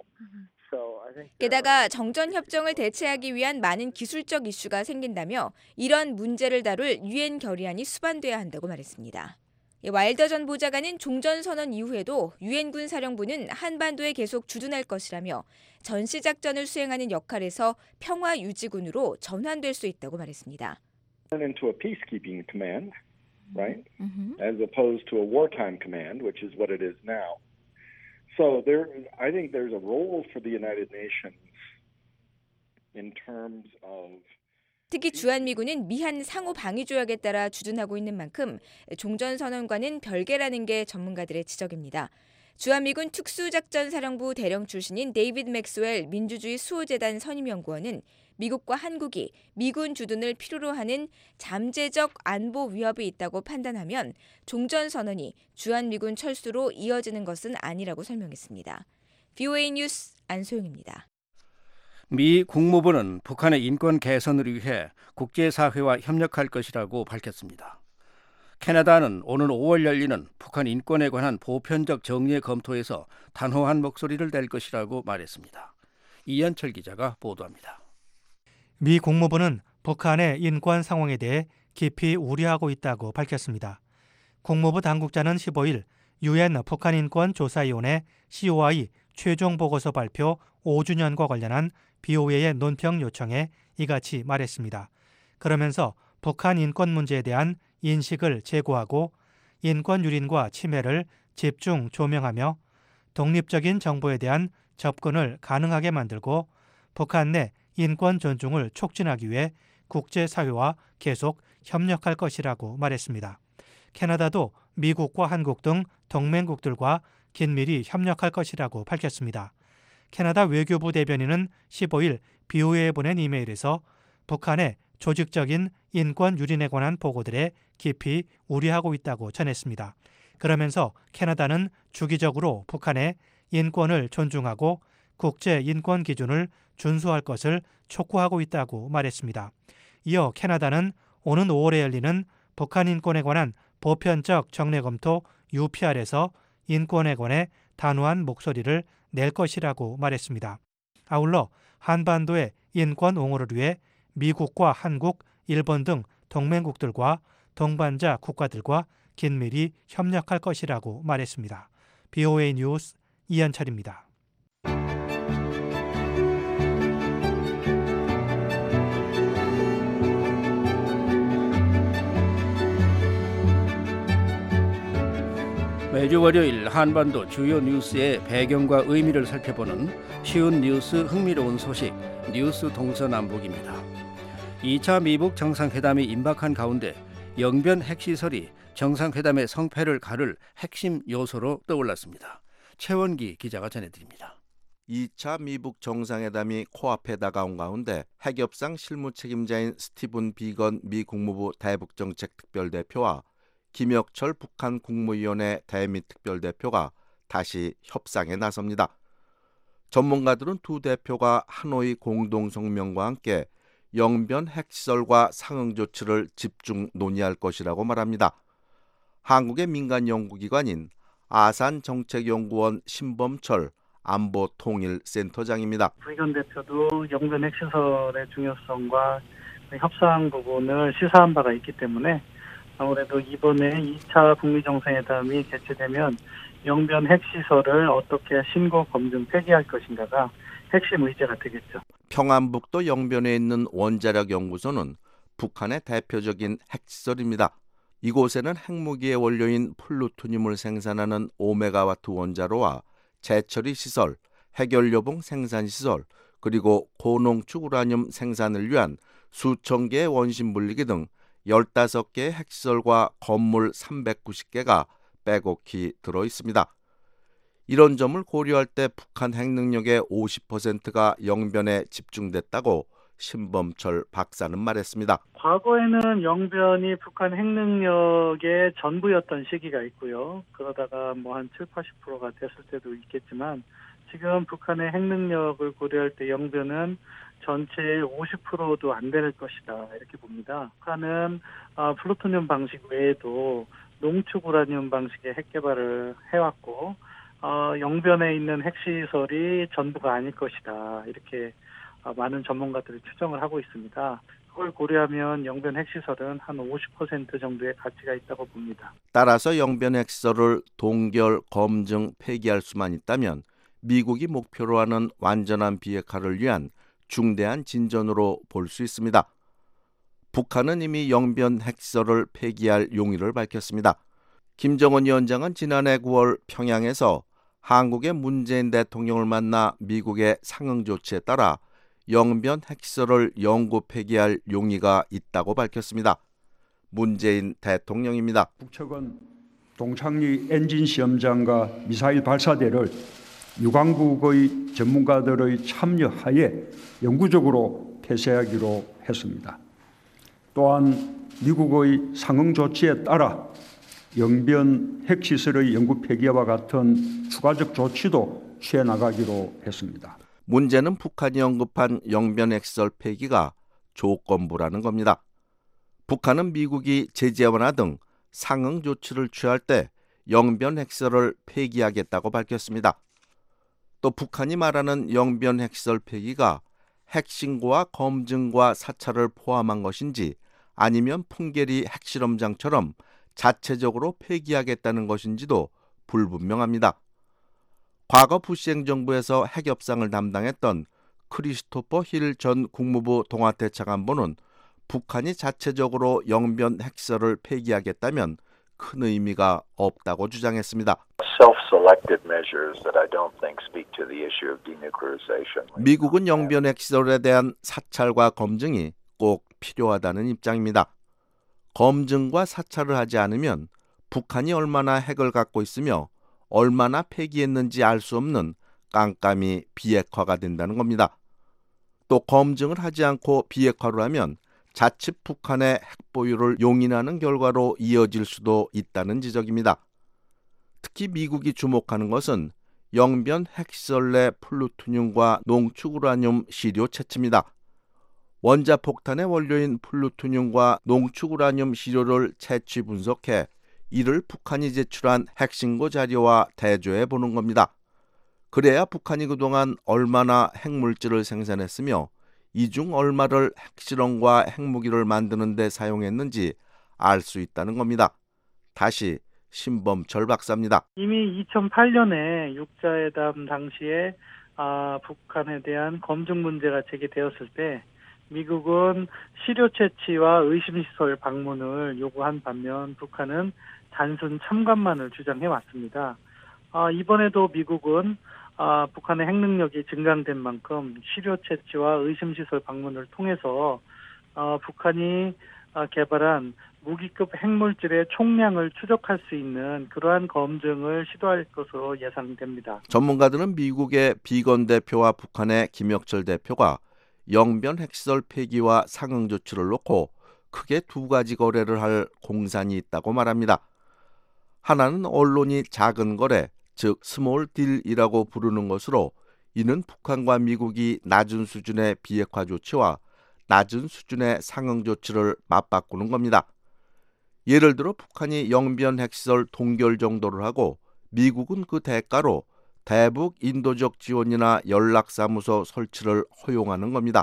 게다가 정전협정을 대체하기 위한 많은 기술적 이슈가 생긴다며 이런 문제를 다룰 유엔 결의안이 수반돼야 한다고 말했습니다. 와일더 전 보좌관은 종전선언 이후에도 유엔군 사령부는 한반도에 계속 주둔할 것이라며 전시작전을 수행하는 역할에서 평화유지군으로 전환될 수 있다고 말했습니다. into a peacekeeping command, right? As opposed to a wartime command, which is what it is now. So I think there's a role for the United Nations in terms of 특히 주한미군은 미한 상호 방위 조약에 따라 주둔하고 있는 만큼 종전선언과는 별개라는 게 전문가들의 지적입니다. 주한미군 특수작전사령부 대령 출신인 데이비드 맥스웰 민주주의 수호재단 선임연구원은 미국과 한국이 미군 주둔을 필요로 하는 잠재적 안보 위협이 있다고 판단하면 종전선언이 주한미군 철수로 이어지는 것은 아니라고 설명했습니다. VOA 뉴스 안소영입니다. 미 국무부는 북한의 인권 개선을 위해 국제사회와 협력할 것이라고 밝혔습니다. 캐나다는 오는 5월 열리는 북한 인권에 관한 보편적 정리의 검토에서 단호한 목소리를 낼 것이라고 말했습니다. 이현철 기자가 보도합니다. 미 국무부는 북한의 인권 상황에 대해 깊이 우려하고 있다고 밝혔습니다. 국무부 당국자는 15일 유엔 북한인권조사위원회 COI 최종 보고서 발표 5주년과 관련한 BOA의 논평 요청에 이같이 말했습니다. 그러면서 북한 인권 문제에 대한 인식을 제고하고 인권 유린과 침해를 집중 조명하며 독립적인 정보에 대한 접근을 가능하게 만들고 북한 내 인권 존중을 촉진하기 위해 국제사회와 계속 협력할 것이라고 말했습니다. 캐나다도 미국과 한국 등 동맹국들과 긴밀히 협력할 것이라고 밝혔습니다. 캐나다 외교부 대변인은 15일 BOA에 보낸 이메일에서 북한의 조직적인 인권 유린에 관한 보고들에 깊이 우려하고 있다고 전했습니다. 그러면서 캐나다는 주기적으로 북한의 인권을 존중하고 국제 인권 기준을 준수할 것을 촉구하고 있다고 말했습니다. 이어 캐나다는 오는 5월에 열리는 북한 인권에 관한 보편적 정례 검토 UPR에서 인권에 관해 단호한 목소리를 낼 것이라고 말했습니다. 아울러 한반도의 인권 옹호를 위해 미국과 한국, 일본 등 동맹국들과 동반자 국가들과 긴밀히 협력할 것이라고 말했습니다. BOA 뉴스 이현철입니다. 매주 월요일 한반도 주요 뉴스의 배경과 의미를 살펴보는 쉬운 뉴스 흥미로운 소식 뉴스 동서남북입니다. 2차 미북 정상회담이 임박한 가운데 영변 핵시설이 정상회담의 성패를 가를 핵심 요소로 떠올랐습니다. 최원기 기자가 전해드립니다. 2차 미북 정상회담이 코앞에 다가온 가운데 핵협상 실무 책임자인 스티븐 비건 미 국무부 대북정책특별대표와 김혁철 북한 국무위원회 대미 특별대표가 다시 협상에 나섭니다. 전문가들은 두 대표가 하노이 공동성명과 함께 영변 핵시설과 상응 조치를 집중 논의할 것이라고 말합니다. 한국의 민간 연구기관인 아산정책연구원 신범철 안보통일센터장입니다. 부의견 대표도 영변 핵시설의 중요성과 협상 부분을 시사한 바가 있기 때문에 아무래도 이번에 2차 북미 정상회담이 개최되면 영변 핵시설을 어떻게 신고 검증 폐기할 것인가가 핵심 의제가 되겠죠. 평안북도 영변에 있는 원자력 연구소는 북한의 대표적인 핵시설입니다. 이곳에는 핵무기의 원료인 플루토늄을 생산하는 5메가와트 원자로와 재처리 시설, 핵연료봉 생산 시설, 그리고 고농축 우라늄 생산을 위한 수천 개의 원심 분리기 등 15개의 핵시설과 건물 390개가 빼곡히 들어 있습니다. 이런 점을 고려할 때 북한 핵능력의 50%가 영변에 집중됐다고 신범철 박사는 말했습니다. 과거에는 영변이 북한 핵능력의 전부였던 시기가 있고요. 그러다가 한 7, 80%가 됐을 때도 있겠지만 지금 북한의 핵능력을 고려할 때 영변은 전체의 50%도 안 될 것이다 이렇게 봅니다. 북한은 플루토늄 방식 외에도 농축 우라늄 방식의 핵 개발을 해왔고 영변에 있는 핵시설이 전부가 아닐 것이다 이렇게 많은 전문가들이 추정을 하고 있습니다. 그걸 고려하면 영변 핵시설은 한 50% 정도의 가치가 있다고 봅니다. 따라서 영변 핵시설을 동결, 검증, 폐기할 수만 있다면 미국이 목표로 하는 완전한 비핵화를 위한 중대한 진전으로 볼 수 있습니다. 북한은 이미 영변 핵시설을 폐기할 용의를 밝혔습니다. 김정은 위원장은 지난해 9월 평양에서 한국의 문재인 대통령을 만나 미국의 상응 조치에 따라 영변 핵시설을 영구 폐기할 용의가 있다고 밝혔습니다. 문재인 대통령입니다. 북측은 동창리 엔진 시험장과 미사일 발사대를 유관국의 전문가들의 참여하에 영구적으로 폐쇄하기로 했습니다. 또한 미국의 상응 조치에 따라 영변 핵시설의 영구 폐기와 같은 추가적 조치도 취해 나가기로 했습니다. 문제는 북한이 언급한 영변 핵시설 폐기가 조건부라는 겁니다. 북한은 미국이 제재 완화 등 상응 조치를 취할 때 영변 핵시설을 폐기하겠다고 밝혔습니다. 또 북한이 말하는 영변 핵시설 폐기가 핵신고와 검증과 사찰을 포함한 것인지 아니면 풍계리 핵실험장처럼 자체적으로 폐기하겠다는 것인지도 불분명합니다. 과거 부시 행정부에서 핵협상을 담당했던 크리스토퍼 힐 전 국무부 동아대차관보는 북한이 자체적으로 영변 핵시설을 폐기하겠다면 큰 의미가 없다고 주장했습니다. 미국은 영변 핵시설에 대한 사찰과 검증이 꼭 필요하다는 입장입니다. 검증과 사찰을 하지 않으면 북한이 얼마나 핵을 갖고 있으며 얼마나 폐기했는지 알 수 없는 깜깜이 비핵화가 된다는 겁니다. 또 검증을 하지 않고 비핵화를 하면 자칫 북한의 핵 보유를 용인하는 결과로 이어질 수도 있다는 지적입니다. 특히 미국이 주목하는 것은 영변 핵시설 내 플루토늄과 농축 우라늄 시료 채취입니다. 원자폭탄의 원료인 플루토늄과 농축 우라늄 시료를 채취 분석해 이를 북한이 제출한 핵신고 자료와 대조해 보는 겁니다. 그래야 북한이 그동안 얼마나 핵물질을 생산했으며 이 중 얼마를 핵실험과 핵무기를 만드는 데 사용했는지 알 수 있다는 겁니다. 다시 신범철 박사입니다. 이미 2008년에 육자회담 당시에 북한에 대한 검증 문제가 제기되었을 때 미국은 시료 채취와 의심시설 방문을 요구한 반면 북한은 단순 참관만을 주장해 왔습니다. 이번에도 미국은 북한의 핵능력이 증강된 만큼 시료 채취와 의심시설 방문을 통해서 북한이 개발한 무기급 핵물질의 총량을 추적할 수 있는 그러한 검증을 시도할 것으로 예상됩니다. 전문가들은 미국의 비건 대표와 북한의 김혁철 대표가 영변 핵시설 폐기와 상응 조치를 놓고 크게 두 가지 거래를 할 공산이 있다고 말합니다. 하나는 언론이 작은 거래, 즉 스몰 딜이라고 부르는 것으로 이는 북한과 미국이 낮은 수준의 비핵화 조치와 낮은 수준의 상응 조치를 맞바꾸는 겁니다. 예를 들어 북한이 영변 핵시설 동결 정도를 하고 미국은 그 대가로 대북 인도적 지원이나 연락사무소 설치를 허용하는 겁니다.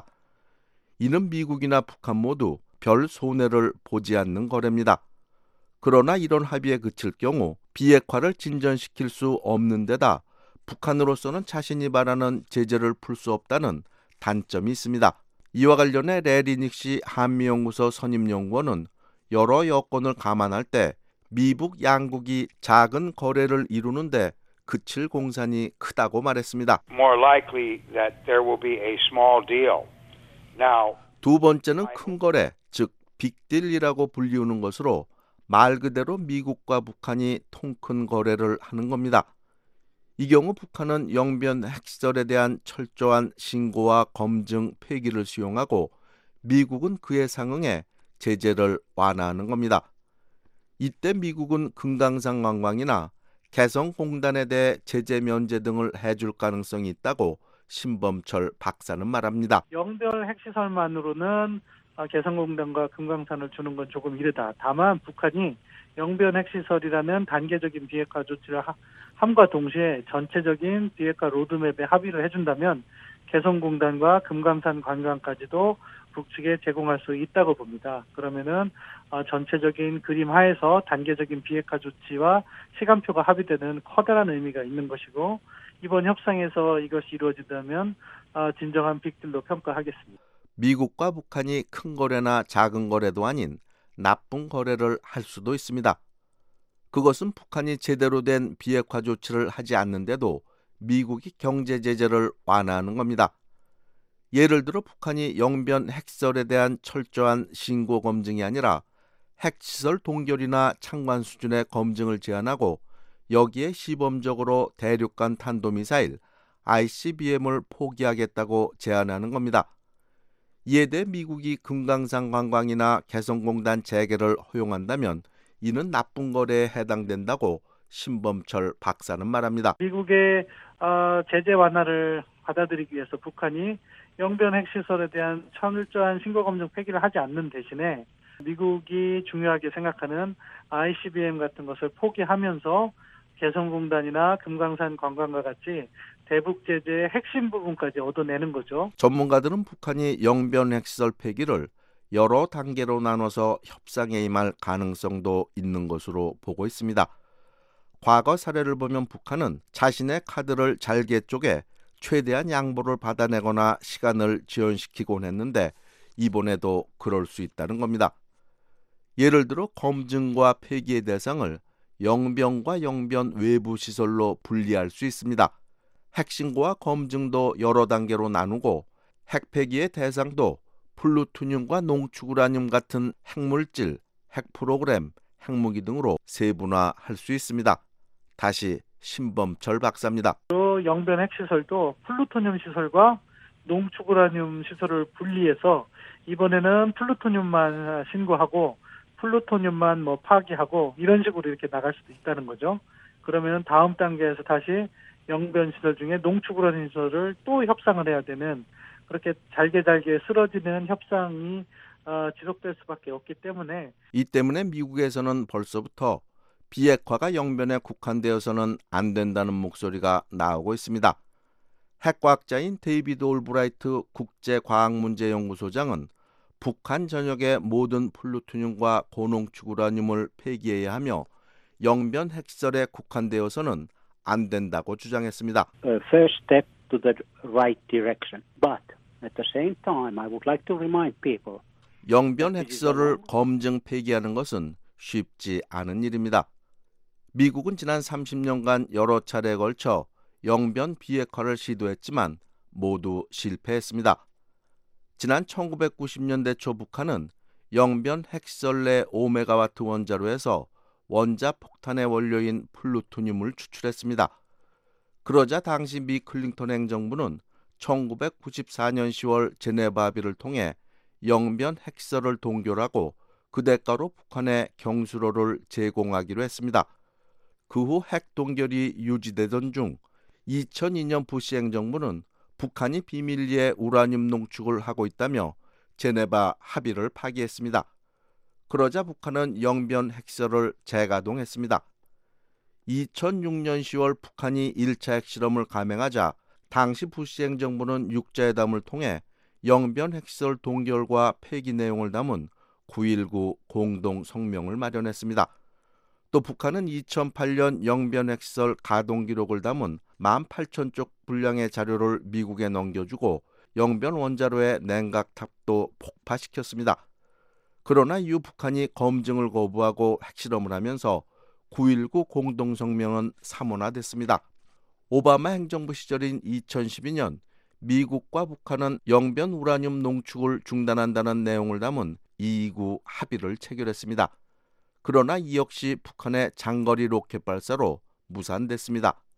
이는 미국이나 북한 모두 별 손해를 보지 않는 거래입니다. 그러나 이런 합의에 그칠 경우 비핵화를 진전시킬 수 없는 데다 북한으로서는 자신이 바라는 제재를 풀 수 없다는 단점이 있습니다. 이와 관련해 레리닉시 한미연구소 선임연구원은 여러 여건을 감안할 때 미북 양국이 작은 거래를 이루는데 그칠 공산이 크다고 말했습니다. More likely that there will be a small deal. Now, 두 번째는 큰 거래, 즉 빅딜이라고 불리우는 것으로 말 그대로 미국과 북한이 통 큰 거래를 하는 겁니다. 이 경우 북한은 영변 핵시설에 대한 철저한 신고와 검증 폐기를 수용하고 미국은 그에 상응해 제재를 완화하는 겁니다. 이때 미국은 금강산 관광이나 개성공단에 대해 제재 면제 등을 해줄 가능성이 있다고 신범철 박사는 말합니다. 영변 핵시설만으로는 개성공단과 금강산을 주는 건 조금 이르다. 다만 북한이 영변 핵시설이라는 단계적인 비핵화 조치를 함과 동시에 전체적인 비핵화 로드맵에 합의를 해준다면 개성공단과 금강산 관광까지도 북측에 제공할 수 있다고 봅니다. 그러면은 전체적인 그림 하에서 단계적인 비핵화 조치와 시간표가 합의되는 커다란 의미가 있는 것이고 이번 협상에서 이것이 이루어진다면 진정한 빅딜로 평가하겠습니다. 미국과 북한이 큰 거래나 작은 거래도 아닌 나쁜 거래를 할 수도 있습니다. 그것은 북한이 제대로 된 비핵화 조치를 하지 않는데도 미국이 경제 제재를 완화하는 겁니다. 예를 들어 북한이 영변 핵시설에 대한 철저한 신고 검증이 아니라 핵시설 동결이나 창관 수준의 검증을 제한하고 여기에 시범적으로 대륙간 탄도미사일 ICBM을 포기하겠다고 제안하는 겁니다. 이에 대해 미국이 금강산 관광이나 개성공단 재개를 허용한다면 이는 나쁜 거래에 해당된다고 신범철 박사는 말합니다. 미국의 제재 완화를 받아들이기 위해서 북한이 영변 핵시설에 대한 철저한 신고 검증 폐기를 하지 않는 대신에 미국이 중요하게 생각하는 ICBM 같은 것을 포기하면서 개성공단이나 금강산 관광과 같이 대북 제재의 핵심 부분까지 얻어내는 거죠. 전문가들은 북한이 영변 핵시설 폐기를 여러 단계로 나눠서 협상에 임할 가능성도 있는 것으로 보고 있습니다. 과거 사례를 보면 북한은 자신의 카드를 잘게 쪼개 최대한 양보를 받아내거나 시간을 지연시키곤 했는데 이번에도 그럴 수 있다는 겁니다. 예를 들어 검증과 폐기의 대상을 영변과 영변 외부 시설로 분리할 수 있습니다. 핵신고와 검증도 여러 단계로 나누고 핵폐기의 대상도 플루토늄과 농축우라늄 같은 핵물질, 핵프로그램, 핵무기 등으로 세분화할 수 있습니다. 다시 신범철 박사입니다. 영변 핵시설도 플루토늄 시설과 농축우라늄 시설을 분리해서 이번에는 플루토늄만 신고하고 플루토늄만 파기하고 이런 식으로 이렇게 나갈 수도 있다는 거죠. 그러면 다음 단계에서 다시 영변 시설 중에 농축우라늄 시설을 또 협상을 해야 되는 그렇게 잘게 쓰러지는 협상이 지속될 수밖에 없기 때문에 이 때문에 미국에서는 벌써부터 비핵화가 영변에 국한되어서는 안 된다는 목소리가 나오고 있습니다. 핵과학자인 데이비드 올브라이트 국제과학문제연구소장은 북한 전역의 모든 플루토늄과 고농축우라늄을 폐기해야 하며 영변 핵시설에 국한되어서는 안 된다고 주장했습니다. First step to the right direction, but at the same time, I would like to remind people. 영변 핵시설을 검증 폐기하는 것은 쉽지 않은 일입니다. 미국은 지난 30년간 여러 차례에 걸쳐 영변 비핵화를 시도했지만 모두 실패했습니다. 지난 1990년대 초 북한은 영변 핵시설 내 5메가와트 원자로에서 원자 폭탄의 원료인 플루토늄을 추출했습니다. 그러자 당시 미 클린턴 행정부는 1994년 10월 제네바 합의를 통해 영변 핵시설을 동결하고 그 대가로 북한에 경수로를 제공하기로 했습니다. 그 후 핵 동결이 유지되던 중 2002년 부시 행정부는 북한이 비밀리에 우라늄 농축을 하고 있다며 제네바 합의를 파기했습니다. 그러자 북한은 영변 핵시설을 재가동했습니다. 2006년 10월 북한이 1차 핵실험을 감행하자 당시 부시 행정부는 육자회담을 통해 영변 핵시설 동결과 폐기 내용을 담은 9.19 공동 성명을 마련했습니다. 또 북한은 2008년 영변 핵시설 가동 기록을 담은 18,000쪽 분량의 자료를 미국에 넘겨주고 영변 원자로의 냉각탑도 폭파시켰습니다. 그러나 이후 북한이 검증을 거부하고 핵실험을 하면서 9.19 공동성명은 사문화됐습니다. 오바마 행정부 시절인 2012년 미국과 북한은 영변 우라늄 농축을 중단한다는 내용을 담은 229 합의를 체결했습니다. 그러나 이 역시 북한의 장거리 로켓 발사로 무산됐습니다.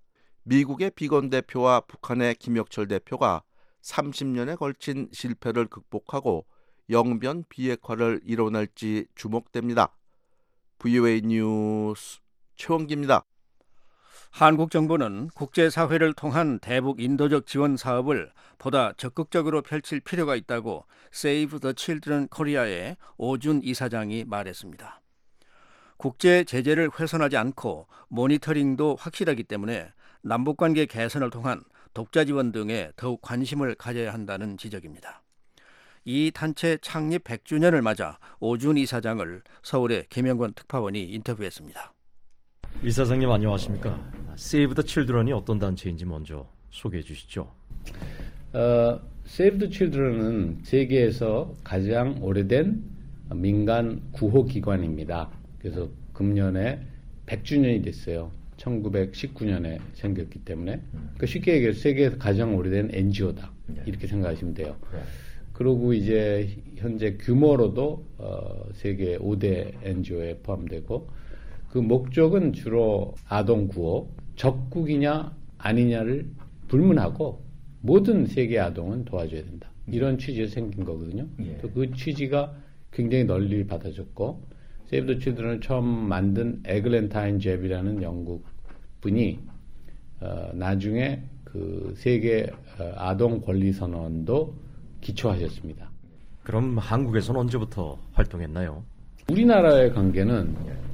미국의 비건 대표와 북한의 김혁철 대표가 30년에 걸친 실패를 극복하고 영변 비핵화를 이뤄낼지 주목됩니다. VOA 뉴스 최원기입니다. 한국 정부는 국제사회를 통한 대북 인도적 지원 사업을 보다 적극적으로 펼칠 필요가 있다고 Save the Children Korea의 오준 이사장이 말했습니다. 국제 제재를 훼손하지 않고 모니터링도 확실하기 때문에 남북관계 개선을 통한 독자 지원 등에 더욱 관심을 가져야 한다는 지적입니다. 이 단체 창립 100주년을 맞아 오준 이사장을 서울의 김영권 특파원이 인터뷰했습니다. 이사장님 안녕하십니까? Save the Children이 어떤 단체인지 먼저 소개해 주시죠. Save the Children은 세계에서 가장 오래된 민간 구호기관입니다. 그래서 금년에 100주년이 됐어요. 1919년에 생겼기 때문에. 그러니까 쉽게 얘기해서 세계에서 가장 오래된 NGO다. 이렇게 생각하시면 돼요. 그리고 이제 현재 규모로도 세계 5대 NGO에 포함되고 그 목적은 주로 아동 구호, 적국이냐 아니냐를 불문하고 모든 세계 아동은 도와줘야 된다. 이런 취지에서 생긴 거거든요. 또 그 취지가 굉장히 널리 받아줬고 Save the Children을 처음 만든 에글랜타인 잽이라는 영국 분이 나중에 그 세계 아동 권리 선언도 기초하셨습니다. 그럼 한국에서는 언제부터 활동했나요? 우리나라의 관계는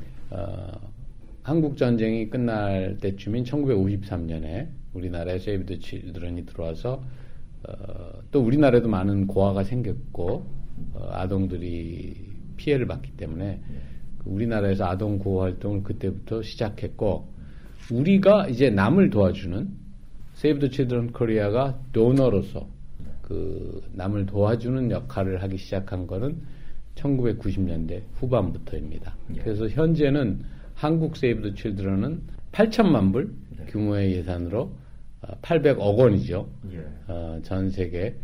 한국 전쟁이 끝날 때쯤인 1953년에 우리나라에 Save the Children이 들어와서 또 우리나라에도 많은 고아가 생겼고 아동들이 피해를 받기 때문에 우리나라에서 아동 구호 활동을 그때부터 시작했고 우리가 이제 남을 도와주는 Save the Children Korea가 도너로서 그 남을 도와주는 역할을 하기 시작한 거는 1990년대 후반부터입니다. 그래서 현재는 한국 Save the Children은 8천만 불 규모의 예산으로 800억 원이죠. 전 세계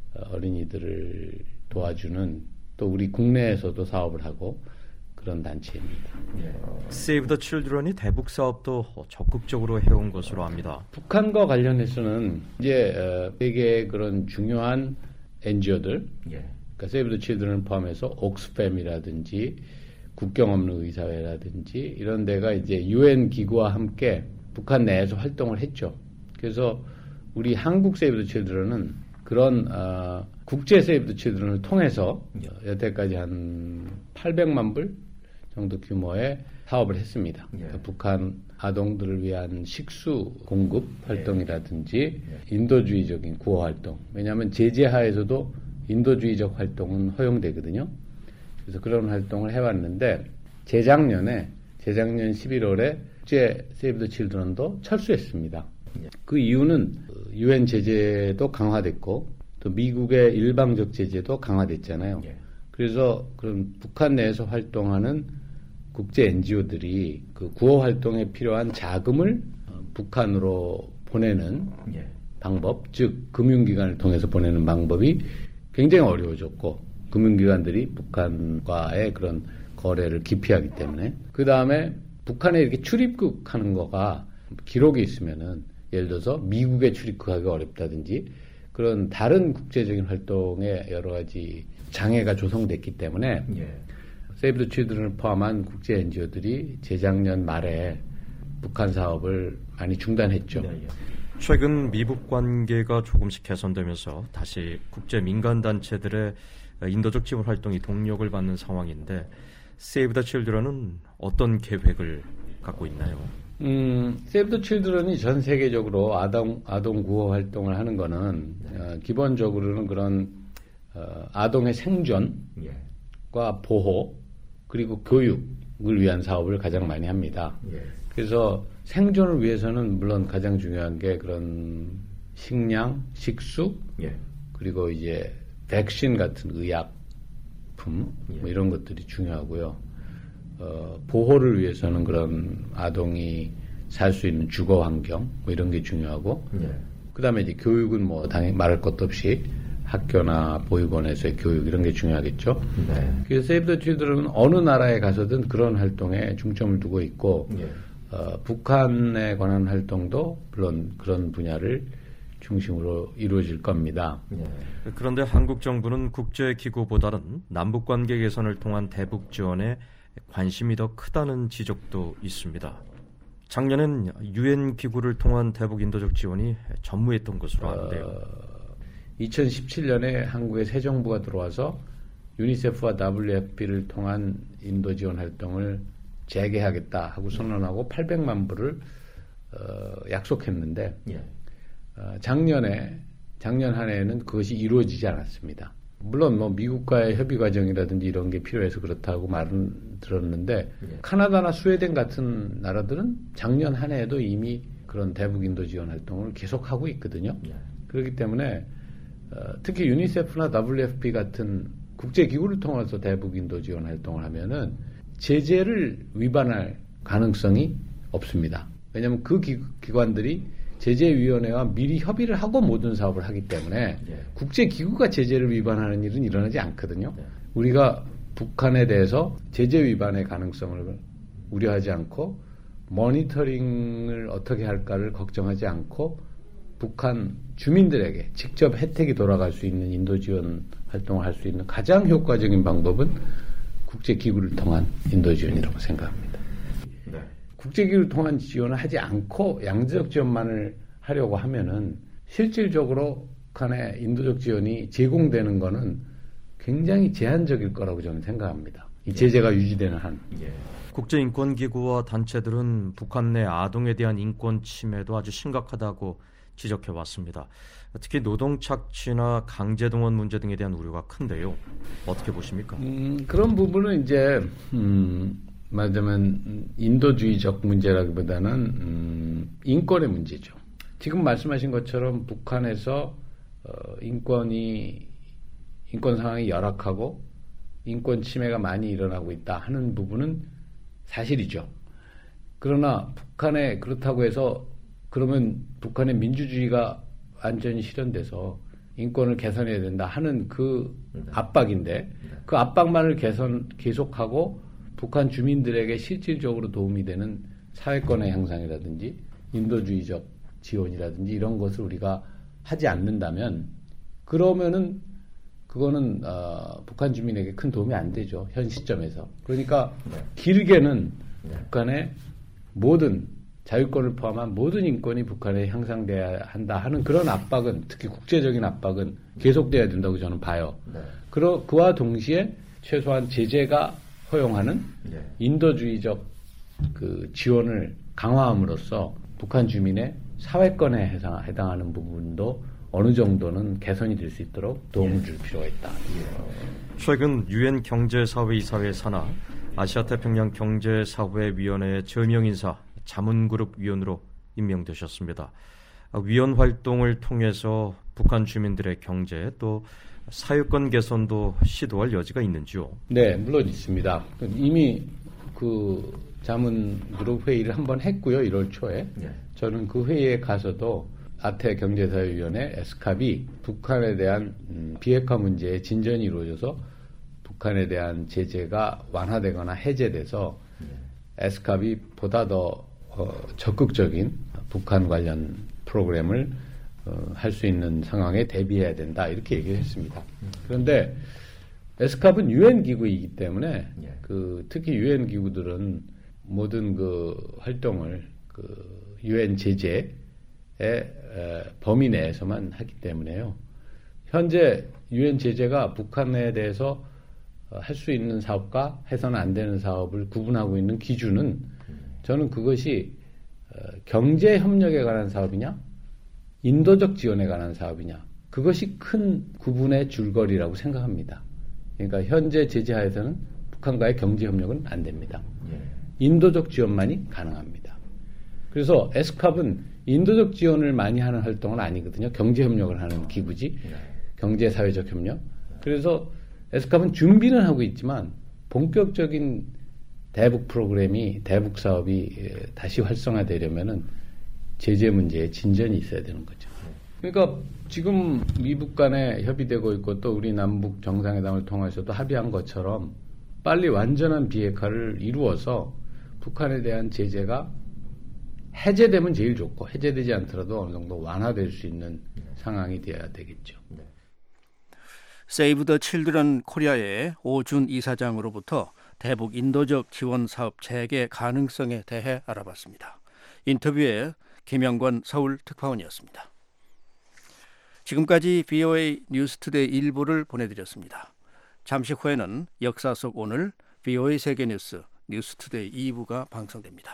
어린이들을 도와주는 또 우리 국내에서도 사업을 하고 그런 단체입니다. Save the Children이 대북 사업도 적극적으로 해온 것으로 압니다. 북한과 관련해서는 이제 세계의 그런 중요한 NGO들, 그러니까 Save the Children을 포함해서 옥스팸이라든지 국경 없는 의사회라든지 이런 데가 이제 UN 기구와 함께 북한 내에서 활동을 했죠. 그래서 우리 한국 Save the Children은 그런 국제 Save the Children을 통해서 여태까지 한 800만 불 정도 규모의 사업을 했습니다. 그러니까 북한 아동들을 위한 식수 공급 활동이라든지 인도주의적인 구호 활동. 왜냐하면 제재하에서도 인도주의적 활동은 허용되거든요. 그래서 그런 활동을 해왔는데 재작년 11월에 국제 Save the Children도 철수했습니다. 그 이유는 UN 제재도 강화됐고 또 미국의 일방적 제재도 강화됐잖아요. 그래서 그런 북한 내에서 활동하는 국제 NGO들이 그 구호 활동에 필요한 자금을 북한으로 보내는 방법, 즉 금융기관을 통해서 보내는 방법이 굉장히 어려워졌고 금융기관들이 북한과의 그런 거래를 기피하기 때문에 그 다음에 북한에 이렇게 출입국하는 거가 기록이 있으면은 예를 들어서 미국에 출입국하기 어렵다든지 그런 다른 국제적인 활동에 여러 가지 장애가 조성됐기 때문에 Save the Children을 포함한 국제 NGO들이 재작년 말에 북한 사업을 많이 중단했죠. 최근 미북 관계가 조금씩 개선되면서 다시 국제 민간 단체들의 인도적 지원 활동이 동력을 받는 상황인데 Save the Children은 어떤 계획을 갖고 있나요? Save the Children이 전 세계적으로 아동 구호 활동을 하는 거는 기본적으로는 그런 아동의 생존과 보호 그리고 교육을 위한 사업을 가장 많이 합니다. 그래서 생존을 위해서는 물론 가장 중요한 게 그런 식량, 식수 그리고 이제 백신 같은 의약품 뭐 이런 것들이 중요하고요. 보호를 위해서는 그런 아동이 살 수 있는 주거 환경 뭐 이런 게 중요하고 그다음에 이제 교육은 뭐 당연히 말할 것도 없이 학교나 보육원에서의 교육 이런 게 중요하겠죠. 그래서 Save the Children은 어느 나라에 가서든 그런 활동에 중점을 두고 있고 북한에 관한 활동도 물론 그런 분야를 중심으로 이루어질 겁니다. 그런데 한국 정부는 국제기구보다는 남북관계 개선을 통한 대북 지원에 관심이 더 크다는 지적도 있습니다. 작년엔 유엔 기구를 통한 대북 인도적 지원이 전무했던 것으로 아는데요. 2017년에 한국의 새 정부가 들어와서 유니세프와 WFP를 통한 인도 지원 활동을 재개하겠다 하고 선언하고 800만 불을 약속했는데 작년 한 해에는 그것이 이루어지지 않았습니다. 물론 뭐 미국과의 협의 과정이라든지 이런 게 필요해서 그렇다고 말은 들었는데 카나다나 스웨덴 같은 나라들은 작년 한 해에도 이미 그런 대북 인도 지원 활동을 계속하고 있거든요. 그렇기 때문에 특히 유니세프나 WFP 같은 국제기구를 통해서 대북 인도 지원 활동을 하면은 제재를 위반할 가능성이 없습니다. 왜냐하면 그 기관들이 제재위원회와 미리 협의를 하고 모든 사업을 하기 때문에 국제기구가 제재를 위반하는 일은 일어나지 않거든요. 우리가 북한에 대해서 제재 위반의 가능성을 우려하지 않고 모니터링을 어떻게 할까를 걱정하지 않고 북한 주민들에게 직접 혜택이 돌아갈 수 있는 인도 지원 활동을 할 수 있는 가장 효과적인 방법은 국제기구를 통한 인도 지원이라고 생각합니다. 국제기구를 통한 지원을 하지 않고 양자적 지원만을 하려고 하면은 실질적으로 북한의 인도적 지원이 제공되는 거는 굉장히 제한적일 거라고 저는 생각합니다. 이 제재가 유지되는 한. 국제인권기구와 단체들은 북한 내 아동에 대한 인권 침해도 아주 심각하다고 지적해 왔습니다. 특히 노동 착취나 강제동원 문제 등에 대한 우려가 큰데요. 어떻게 보십니까? 그런 부분은 이제 말하자면 인도주의적 문제라기보다는 인권의 문제죠. 지금 말씀하신 것처럼 북한에서 인권 상황이 열악하고 인권 침해가 많이 일어나고 있다 하는 부분은 사실이죠. 그러나 북한에 그렇다고 해서 그러면 북한의 민주주의가 완전히 실현돼서 인권을 개선해야 된다 하는 그 압박인데 그 압박만을 계속하고 북한 주민들에게 실질적으로 도움이 되는 사회권의 향상이라든지 인도주의적 지원이라든지 이런 것을 우리가 하지 않는다면 그러면은 그거는 북한 주민에게 큰 도움이 안 되죠. 현 시점에서. 그러니까 길게는 북한의 모든 자유권을 포함한 모든 인권이 북한에 향상돼야 한다 하는 그런 압박은 특히 국제적인 압박은 계속돼야 된다고 저는 봐요. 그와 동시에 최소한 제재가 허용하는 인도주의적 그 지원을 강화함으로써 북한 주민의 사회권에 해당하는 부분도 어느 정도는 개선이 될 수 있도록 도움을 줄 필요가 있다. 최근 유엔 경제사회이사회 산하 아시아태평양 경제사회위원회의 저명인사 자문그룹 위원으로 임명되셨습니다. 위원 활동을 통해서 북한 주민들의 경제 또 사회권 개선도 시도할 여지가 있는지요? 네, 물론 있습니다. 이미 그 자문그룹 회의를 한번 했고요. 1월 초에. 저는 그 회의에 가서도 아태 경제사회위원회 에스캅이 북한에 대한 비핵화 문제에 진전이 이루어져서 북한에 대한 제재가 완화되거나 해제돼서 에스캅이 보다 더 적극적인 북한 관련 프로그램을 할 수 있는 상황에 대비해야 된다 이렇게 얘기를 했습니다. 그런데 에스캅은 유엔 기구이기 때문에 그 특히 유엔 기구들은 모든 그 활동을 그 유엔 제재의 범위 내에서만 하기 때문에요. 현재 유엔 제재가 북한에 대해서 할 수 있는 사업과 해서는 안 되는 사업을 구분하고 있는 기준은 저는 그것이 경제 협력에 관한 사업이냐 인도적 지원에 관한 사업이냐 그것이 큰 구분의 줄거리라고 생각합니다. 그러니까 현재 제재하에서는 북한과의 경제 협력은 안 됩니다. 인도적 지원만이 가능합니다. 그래서 에스캅은 인도적 지원을 많이 하는 활동은 아니거든요. 경제 협력을 하는 기구지. 경제 사회적 협력. 그래서 에스캅은 준비는 하고 있지만 본격적인 대북 프로그램이 대북 사업이 다시 활성화되려면은 제재 문제에 진전이 있어야 되는 거죠. 그러니까 지금 미북 간에 협의되고 있고 또 우리 남북 정상회담을 통해서도 합의한 것처럼 빨리 완전한 비핵화를 이루어서 북한에 대한 제재가 해제되면 제일 좋고 해제되지 않더라도 어느 정도 완화될 수 있는 상황이 돼야 되겠죠. 세이브 더 칠드런 코리아의 오준 이사장으로부터 대북 인도적 지원 사업 재개 가능성에 대해 알아봤습니다. 인터뷰에 김영권 서울 특파원이었습니다. 지금까지 VOA 뉴스투데이 1부를 보내드렸습니다. 잠시 후에는 역사 속 오늘 VOA 세계뉴스 뉴스투데이 2부가 방송됩니다.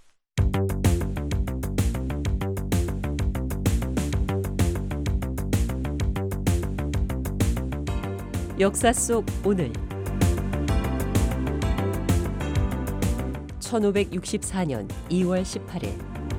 역사 속 오늘 1564년 2월 18일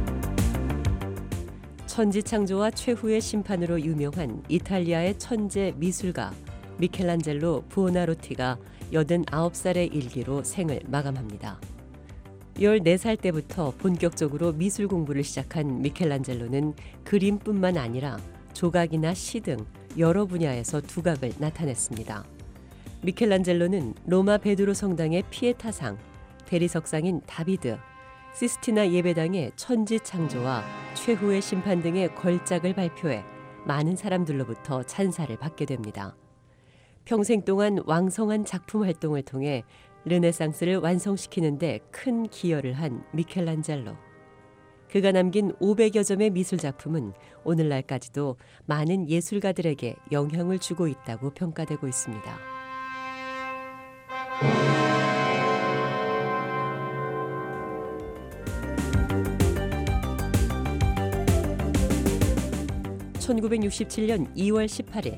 천지창조와 최후의 심판으로 유명한 이탈리아의 천재 미술가 미켈란젤로 부오나로티가 89살의 일기로 생을 마감합니다. 14살 때부터 본격적으로 미술 공부를 시작한 미켈란젤로는 그림뿐만 아니라 조각이나 시 등 여러 분야에서 두각을 나타냈습니다. 미켈란젤로는 로마 베드로 성당의 피에타상, 대리석상인 다비드, 시스티나 예배당의 천지창조와 최후의 심판 등의 걸작을 발표해 많은 사람들로부터 찬사를 받게 됩니다. 평생 동안 왕성한 작품 활동을 통해 르네상스를 완성시키는 데 큰 기여를 한 미켈란젤로. 그가 남긴 500여 점의 미술 작품은 오늘날까지도 많은 예술가들에게 영향을 주고 있다고 평가되고 있습니다. (1967년 2월 18일)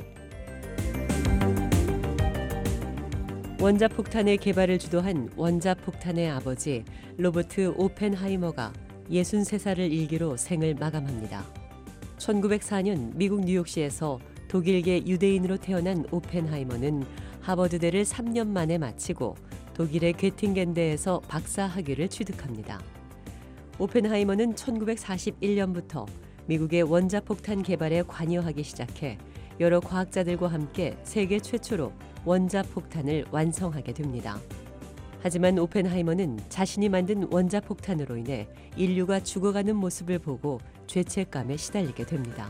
원자폭탄의 개발을 주도한 원자폭탄의 아버지 로버트 오펜하이머가 63살을 일기로 생을 마감합니다. 1904년 미국 뉴욕시에서 독일계 유대인으로 태어난 오펜하이머는 하버드대를 3년 만에 마치고 독일의 괴팅겐대에서 박사학위를 취득합니다. 오펜하이머는 1941년부터 미국의 원자폭탄 개발에 관여하기 시작해 여러 과학자들과 함께 세계 최초로 원자폭탄을 완성하게 됩니다. 하지만 오펜하이머는 자신이 만든 원자폭탄으로 인해 인류가 죽어가는 모습을 보고 죄책감에 시달리게 됩니다.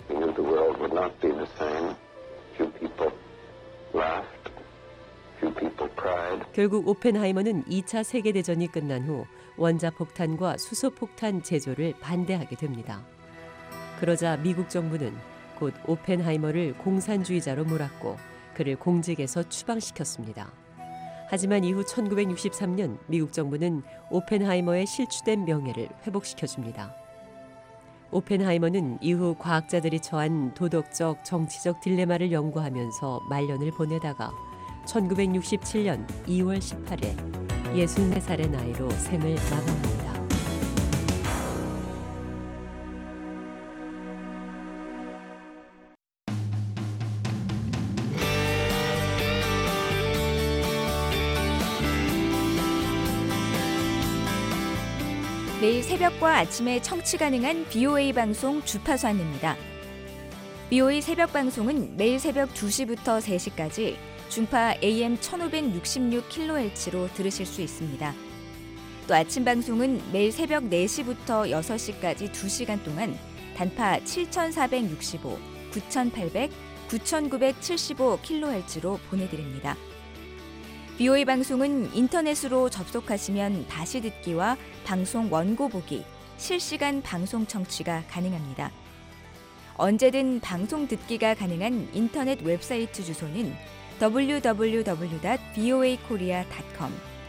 결국 오펜하이머는 2차 세계대전이 끝난 후 원자폭탄과 수소폭탄 제조를 반대하게 됩니다. 그러자 미국 정부는 곧 오펜하이머를 공산주의자로 몰았고 그를 공직에서 추방시켰습니다. 하지만 이후 1963년 미국 정부는 오펜하이머의 실추된 명예를 회복시켜줍니다. 오펜하이머는 이후 과학자들이 처한 도덕적, 정치적 딜레마를 연구하면서 말년을 보내다가 1967년 2월 18일 64살의 나이로 생을 마감합니다. 매일 새벽과 아침에 청취 가능한 BOA 방송 주파수 안내입니다. BOA 새벽 방송은 매일 새벽 2시부터 3시까지 중파 AM 1566kHz로 들으실 수 있습니다. 또 아침 방송은 매일 새벽 4시부터 6시까지 2시간 동안 단파 7465, 9800, 9975kHz로 보내드립니다. BOA 방송은 인터넷으로 접속하시면 다시 듣기와 방송 원고 보기, 실시간 방송 청취가 가능합니다. 언제든 방송 듣기가 가능한 인터넷 웹사이트 주소는 www.boakorea.com,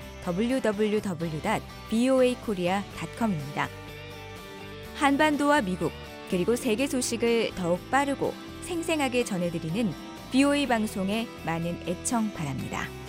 www.boakorea.com입니다. 한반도와 미국, 그리고 세계 소식을 더욱 빠르고 생생하게 전해드리는 BOA 방송에 많은 애청 바랍니다.